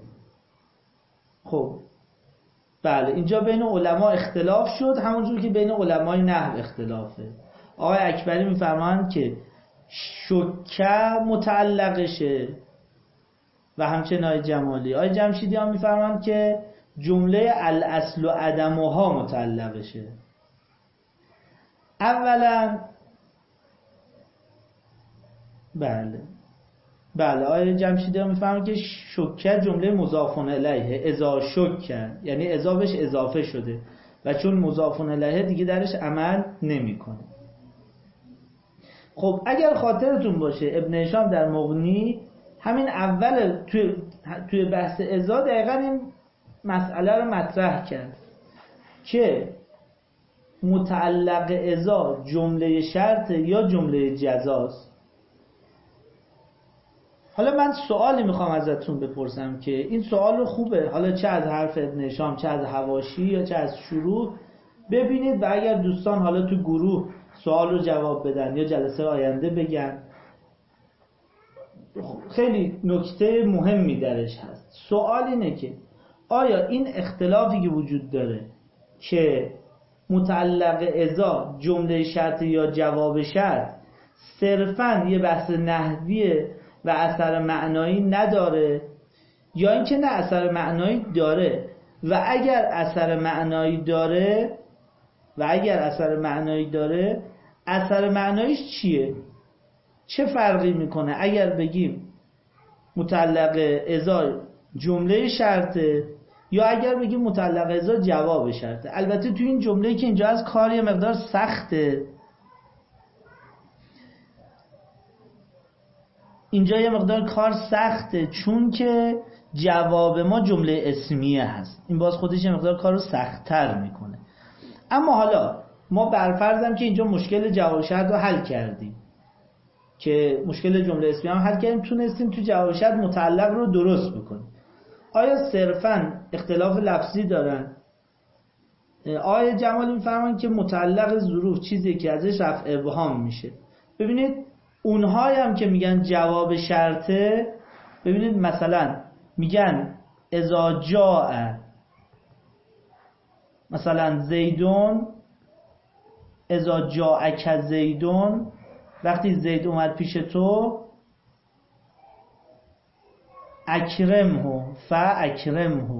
خب بله اینجا بین علما اختلاف شد، همونجور که بین علمای نحو اختلافه. آقای اکبری میفرمایند که شکه متعلقشه و همچنین آقای جمالی. آقای جمشیدی هم میفرمایند که جمله الاصل و عدمها متعلقشه. اولا بله بله آقای جمشیدی هم میفرمایند که شکه جمله مضاف الیه، اذا شکه یعنی اذا بهش اضافه شده و چون مضاف الیه دیگه درش عمل نمیکنه. خب اگر خاطرتون باشه ابن هشام در مغنی همین اول توی توی بحث اذا دقیقاً این مسئله رو مطرح کرد که متعلق اذا جمله شرط یا جمله جزاست. حالا من سوالی میخوام ازتون بپرسم که این سوال رو خوبه حالا چه از حرف ابن هشام چه از حواشی یا چه از شروع ببینید و اگر دوستان حالا تو گروه سوال رو جواب بدن یا جلسه آینده بگن، خیلی نکته مهمی درش هست. سوال اینه که آیا این اختلافی که وجود داره که متعلق اذا جمله شرط یا جواب شرط صرفاً یه بحث نحویه و اثر معنایی نداره یا اینکه نه اثر معنایی داره و اگر اثر معنایی داره و اگر اثر معنایی داره اثر معناییش چیه؟ چه فرقی میکنه اگر بگیم متعلق اذا جمله شرطه یا اگر بگیم متعلق اذا جواب شرطه؟ البته تو این جمله که اینجا از کار یه مقدار سخته، اینجا یه مقدار کار سخته چون که جواب ما جمله اسمیه هست. این باز خودش یه مقدار کار رو سخت‌تر میکنه. اما حالا ما برفرضم که اینجا مشکل جواب شرط رو حل کردیم، که مشکل جمله اسمیه هم حل کردیم، تونستیم تو جواب شرط متعلق رو درست بکنیم. آیا صرفاً اختلاف لفظی دارن؟ آقای جمالی میفرمایند که متعلق ظروف چیزی که ازش رفع ابهام میشه. ببینید اونهایی هم که میگن جواب شرطه، ببینید مثلا میگن اذا جاء مثلا زیدون، اذا جاءک زیدون وقتی زید اومد پیش تو اکرمهو فاکرمهو،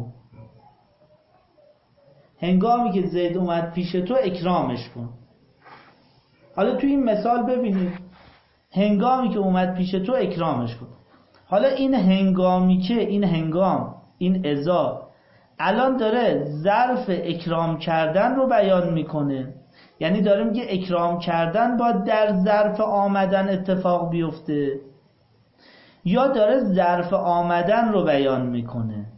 هنگامی که زید اومد پیش تو اکرامش کن. حالا تو این مثال ببینید هنگامی که اومد پیش تو اکرامش کن. حالا این هنگامی که این هنگام این اذا الان داره ظرف اکرام کردن رو بیان میکنه، یعنی داره میگه اکرام کردن باید در ظرف آمدن اتفاق بیفته، یا داره ظرف آمدن رو بیان میکنه؟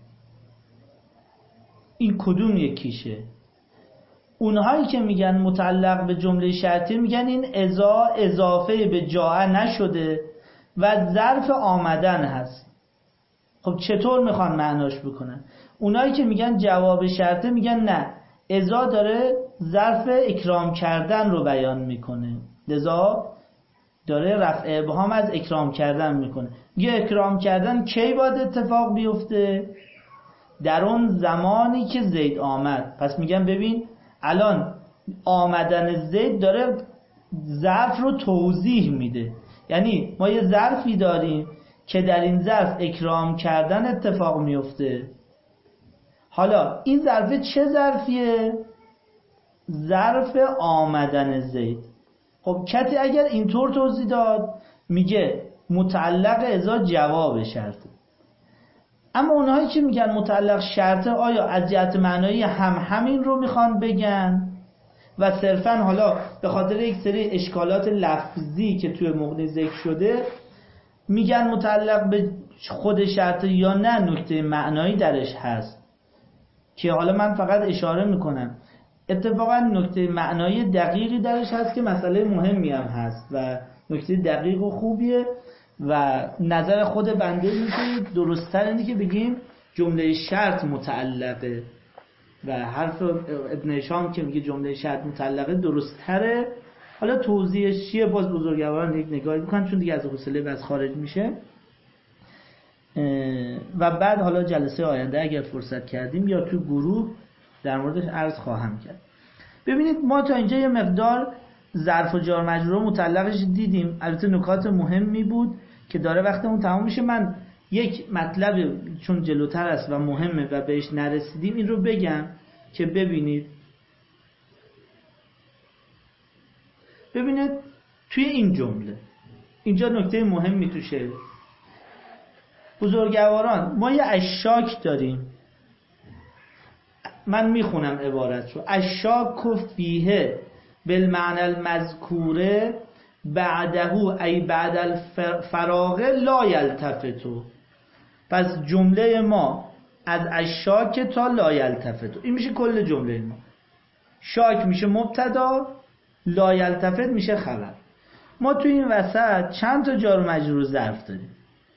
این کدوم یکیشه؟ اونهایی که میگن متعلق به جمله شرطی میگن این اذا اضافه به جاء نشده و ظرف آمدن هست. خب چطور میخوان معناش بکنن؟ اونایی که میگن جواب شرطه میگن نه، اذا داره ظرف اکرام کردن رو بیان میکنه، لذا داره رفع ابهام از اکرام کردن میکنه. یه اکرام کردن کی باید اتفاق بیفته؟ در اون زمانی که زید آمد. پس میگن ببین الان آمدن زید داره ظرف رو توضیح میده، یعنی ما یه ظرفی داریم که در این ظرف اکرام کردن اتفاق میفته. حالا این ظرف چه ظرفیه؟ ظرف آمدن زید. خب کسی اگر اینطور توضیح داد میگه متعلق اذا جواب شرطه. اما اونهایی که میگن متعلق شرطه آیا از جهت معنایی هم همین رو میخوان بگن و صرفا حالا به خاطر یک سری اشکالات لفظی که توی مغنی ذکر شده میگن متعلق به خود شرطه، یا نه نکته معنایی درش هست که حالا من فقط اشاره میکنم اتفاقا نکته معنایی دقیقی درش هست که مسئله مهمی هم هست و نکته دقیق و خوبیه و نظر خود بنده میشه درست‌تر اینه که بگیم جمله شرط متعلقه و حرف ابن هشام که میگه جمله شرط متعلقه درست‌تره. حالا توضیحش چیه باز بزرگواران یک نگاهی بکنن چون دیگه از حوصله بس خارج میشه و بعد حالا جلسه آینده اگر فرصت کردیم یا تو گروه در موردش عرض خواهم کرد. ببینید ما تا اینجا یه مقدار ظرف و جار مجرور متعلقش دیدیم، البته نکات مهمی بود که داره وقتمون تمام میشه. من یک مطلب چون جلوتر است و مهمه و بهش نرسیدیم این رو بگم که ببینید. ببینید توی این جمله اینجا نکته مهمی توشه بزرگواران. ما یه اشاک داریم، من میخونم عبارت رو: اشاک فیه بالمعنى المذکوره بعده ای بعد الفراغ لا یلتفتو. پس جمله ما از اشاک تا لا یلتفتو، این میشه کل جمله ما. شاک میشه مبتدا، لا یلتفت میشه خبر. ما تو این وسط چند تا جار و مجرور ظرف داریم،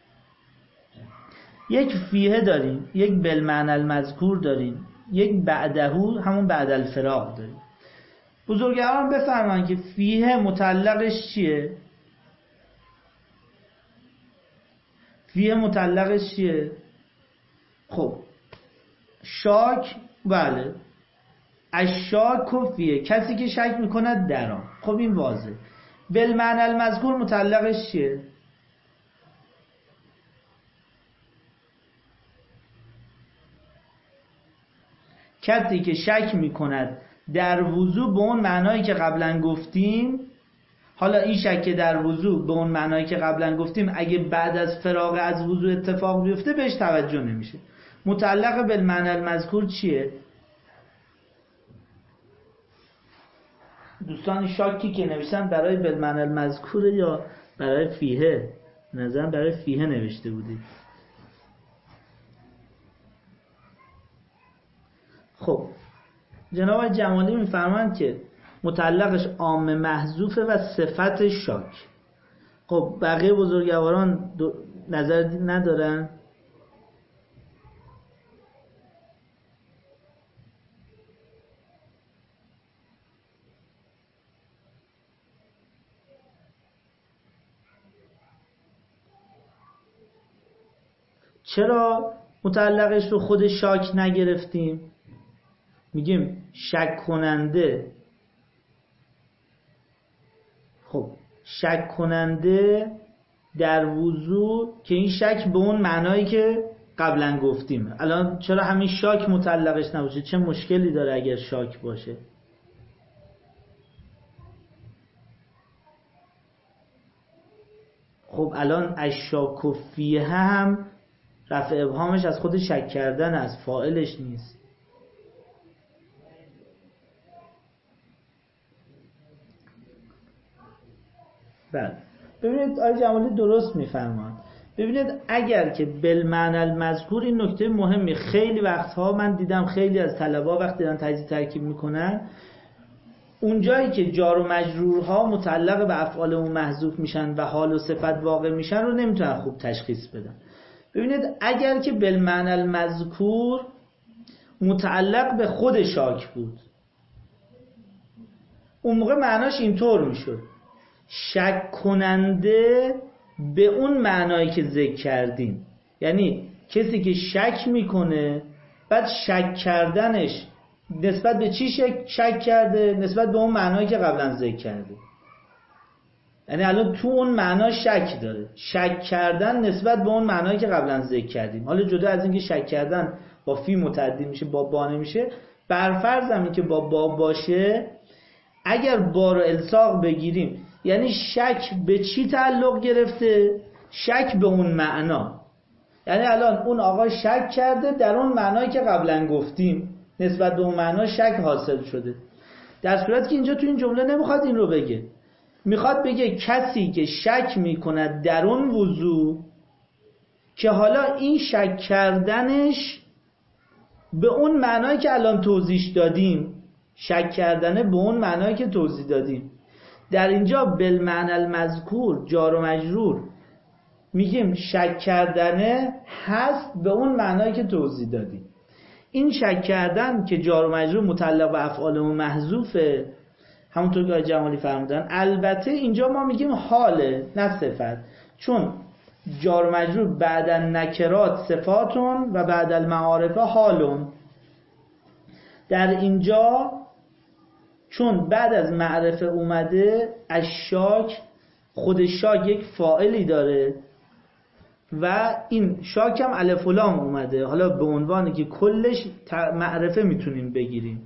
یک فیه داریم، یک بالمعنى المذکور داریم، یک بعدهو همون بعد الفراغ داریم. بزرگواران بفرمایید که فیه متعلقش چیه؟ فیه متعلقش چیه؟ خب شاک، بله، اشاک و فیه، کسی که شک میکند در آن. خب این واضح. بالمعنى المذکور متعلقش چیه؟ کسی که شک میکند در وضو به اون معنایی که قبلا گفتیم. حالا این شک در وضو به اون معنایی که قبلا گفتیم اگه بعد از فراغ از وضو اتفاق بیفته بهش توجه نمیشه. متعلق بالمعنى المذکور چیه؟ دوستان شاکی که نوشتن برای بالمعنى المذکور یا برای فیه؟ نظرم برای فیه نوشته بودید. خب جناب جمالی میفرمایند که متعلقش عام محذوفه و صفت شاک. خب بقیه بزرگواران نظر ندارن؟ چرا متعلقش رو خود شاک نگرفتیم؟ میگیم شک کننده. خب شک کننده در وضو که این شک به اون معنایی که قبلا گفتیم. الان چرا همین شاک مطلقش نباشه؟ چه مشکلی داره اگر شاک باشه؟ خب الان الشاک فیه هم رفع ابهامش از خود شک کردن، از فاعلش نیست. بله ببینید آقای جمالی درست میفرمایند. ببینید اگر که بالمعنی المذکور، این نکته مهمی، خیلی وقتها من دیدم خیلی از طلبا وقتی دارن تجزیه ترکیب میکنن، اونجایی که جار و مجرورها متعلق به افعال اون محذوف میشن و حال و صفت واقع میشن رو نمیتونن خوب تشخیص بدن. ببینید اگر که بالمعنی المذکور متعلق به خود شاک بود، اون موقع معناش اینطور میشد: شک کننده به اون معنایی که ذکر کردیم. یعنی کسی که شک میکنه، بعد شک کردنش نسبت به چی شک, شک کرده؟ نسبت به اون معنایی که قبلا ذکر کرده. یعنی الان تو اون معنا شک داره، شک کردن نسبت به اون معنایی که قبلا ذکر کردیم. حالا جدا از اینکه شک کردن با فی متعدی میشه با با نمیشه، بر فرض همین که با با باشه، اگر با رو الساق بگیریم، یعنی شک به چی تعلق گرفته؟ شک به اون معنا. یعنی الان اون آقا شک کرده در اون معنایی که قبلا گفتیم، نسبت به اون معنا شک حاصل شده. در صورتی که اینجا تو این جمله نمیخواد این رو بگه، میخواد بگه کسی که شک میکند در اون وضو، که حالا این شک کردنش به اون معنایی که الان توضیح دادیم، شک کردنه به اون معنایی که توضیح دادیم. در اینجا بالمعنی المذکور جار و مجرور میگیم شک کردنه هست به اون معنایی که توضیح دادیم. این شک کردن که جار و مجرور متعلق به افعال و محذوفه، همونطور که آقای جمالی فرمودن. البته اینجا ما میگیم حاله نه صفت، چون جار و مجرور بعد النکرات صفاتون و بعد المعارف حالون. در اینجا چون بعد از معرفه اومده، الشاک، خود شاک یک فاعلی داره و این شاک هم الف و لام اومده، حالا به عنوانی که کلش معرفه میتونیم بگیریم.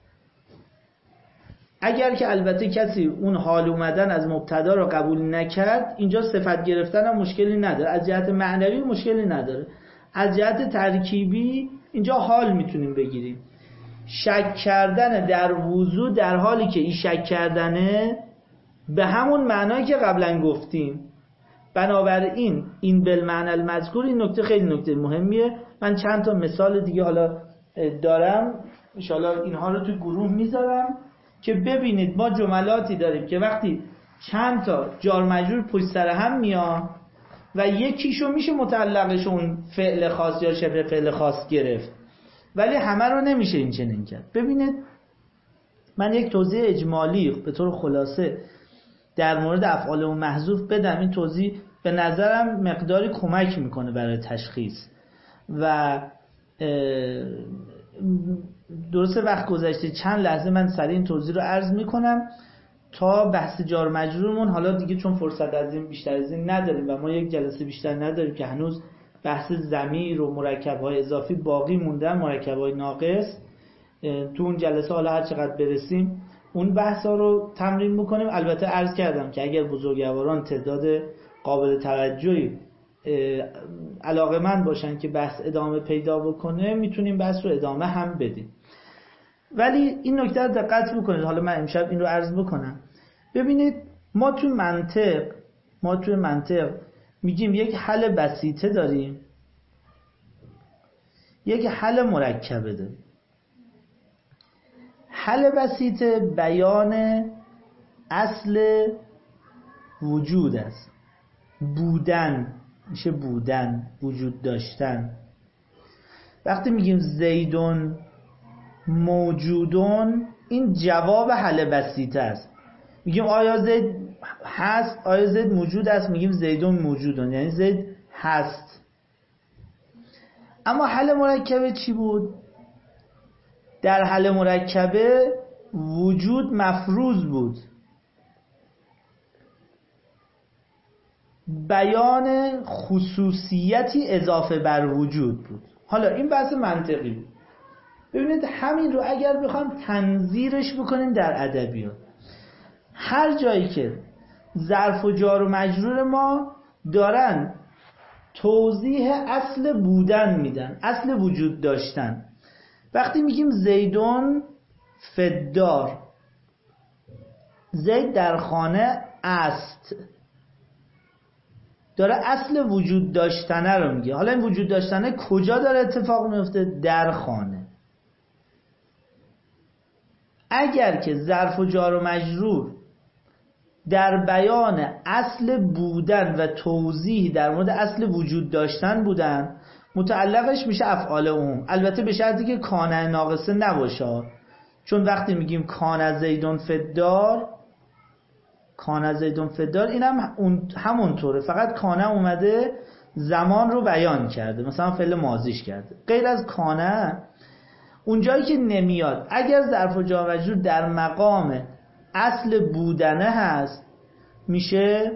اگر که البته کسی اون حال اومدن از مبتدا رو قبول نکرد، اینجا صفت گرفتن هم مشکلی نداره، از جهت معنوی مشکلی نداره، از جهت ترکیبی اینجا حال میتونیم بگیریم. شک کردن در وضو در حالی که این شک کردنه به همون معنایی که قبلا گفتیم. بنابراین این بالمعنی المذکور، این نکته خیلی نکته مهمیه. من چند تا مثال دیگه حالا دارم، ان شاءالله اینها رو تو گروه میذارم که ببینید ما جملاتی داریم که وقتی چند تا جار مجرور پشت سر هم میان و یکیشو میشه متعلقش اون فعل خاص یا شبه فعل خاص گرفت، ولی همه رو نمیشه این چنین کرد. ببینید من یک توضیح اجمالی به طور خلاصه در مورد افعال و محذوف بدم. این توضیح به نظرم مقداری کمک میکنه برای تشخیص و درسته وقت گذشته چند لحظه من سریع این توضیح رو عرض میکنم تا بحث جار مجرورمون، حالا دیگه چون فرصت از این بیشتر از این نداریم و ما یک جلسه بیشتر نداریم که هنوز بحث ضمیر و مرکب‌های اضافی باقی موندن، مرکب‌های ناقص، تو اون جلسه حالا هر چقدر برسیم اون بحثا رو تمرین میکنیم. البته عرض کردم که اگر بزرگواران تعداد قابل توجهی علاقه‌مند باشن که بحث ادامه پیدا بکنه، میتونیم بحث رو ادامه هم بدیم. ولی این نکته رو دقت بکنید، حالا من امشب این رو عرض بکنم. ببینید ما تو منطق ما تو منطق میگیم یک حل بسیطه داریم، یک حل مرکبه داریم. حل بسیطه بیان اصل وجود است، بودن میشه، بودن، وجود داشتن. وقتی میگیم زیدون موجودون، این جواب حل بسیطه است. میگیم آیا زید هست، آیا زید موجود است، میگیم زیدون موجودون، یعنی زید هست. اما حل مرکبه چی بود؟ در حل مرکبه وجود مفروض بود. بیان خصوصیتی اضافه بر وجود بود. حالا این بحث منطقی بود. ببینید همین رو اگر بخوام تنظیرش بکنیم در ادبیات، هر جایی که ظرف و جار و مجرور ما دارن توضیح اصل بودن میدن، اصل وجود داشتن، وقتی میگیم زیدون فدار، زید در خانه است، داره اصل وجود داشتنه رو میگه. حالا این وجود داشتنه کجا داره اتفاق میفته؟ در خانه. اگر که ظرف و جار و مجرور در بیان اصل بودن و توضیح در مورد اصل وجود داشتن بودن، متعلقش میشه افعال عموم، البته به شرطی که کان ناقصه نباشه. چون وقتی میگیم کان زیدون فدار، کان زیدون فدار این هم همونطوره، فقط کان اومده زمان رو بیان کرده، مثلا فعل ماضیش کرده. غیر از کان اونجایی که نمیاد، اگر ظرف و جار و مجرور در مقام اصل بودنه هست، میشه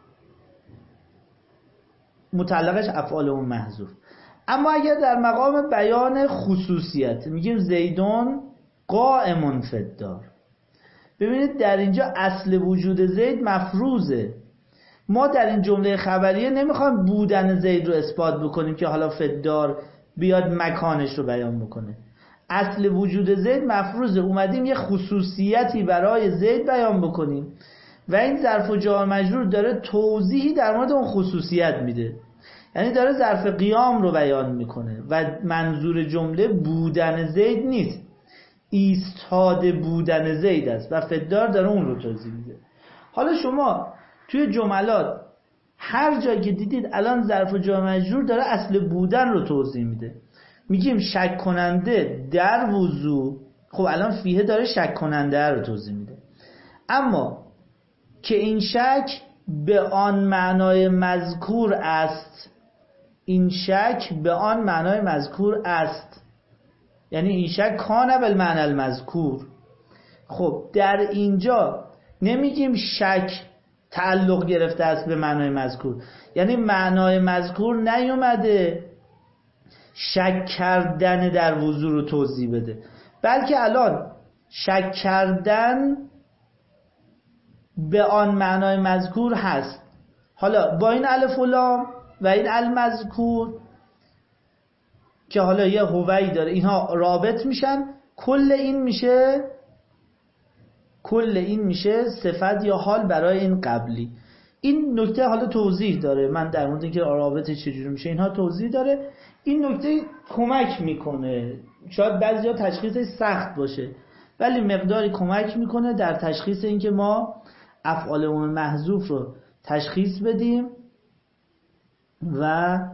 متعلقش افعال اون محذوف. اما اگر در مقام بیان خصوصیت، میگیم زیدون قائم فدار، ببینید در اینجا اصل وجود زید مفروضه. ما در این جمله خبریه نمیخوایم بودن زید رو اثبات بکنیم که حالا فدار بیاد مکانش رو بیان بکنه. اصل وجود زید مفروضه، اومدیم یه خصوصیتی برای زید بیان بکنیم و این ظرف و جار مجرور داره توضیحی در مورد اون خصوصیت میده، یعنی داره ظرف قیام رو بیان میکنه و منظور جمله بودن زید نیست، ایستاده بودن زید است و فدار داره اون رو توضیح میده. حالا شما توی جملات هر جایی که دیدید الان ظرف و جار مجرور داره اصل بودن رو توضیح میده، میگیم شک کننده در وضو، خب الان فیه داره شک کننده رو توضیح میده، اما که این شک به آن معنای مذکور است، این شک به آن معنای مذکور است، یعنی این شک کان بالمعنی المذکور. خب در اینجا نمیگیم شک تعلق گرفته است به معنای مذکور، یعنی معنای مذکور نیومده شک کردن در وضو رو توضیح بده، بلکه الان شک کردن به آن معنای مذکور هست. حالا با این الف و لام و این المذکور که حالا یه هوی داره، اینها رابط میشن، کل این میشه کل این میشه صفت یا حال برای این قبلی. این نکته حالا توضیح داره، من در مورد اینکه رابطه چجوری میشه اینها توضیح داره. این نکته کمک میکنه، شاید بعضیا تشخیصش سخت باشه ولی مقداری کمک میکنه در تشخیص اینکه ما افعال عموم محذوف رو تشخیص بدیم و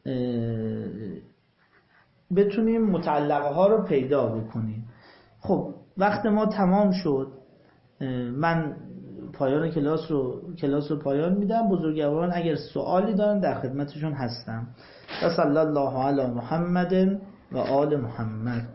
بتونیم متعلقه ها رو پیدا بکنیم. خب وقت ما تمام شد، من پایان کلاس رو کلاس رو پایان میدم. بزرگواران اگر سوالی دارن در خدمتشون هستم. صلی الله علی محمد و آل محمد.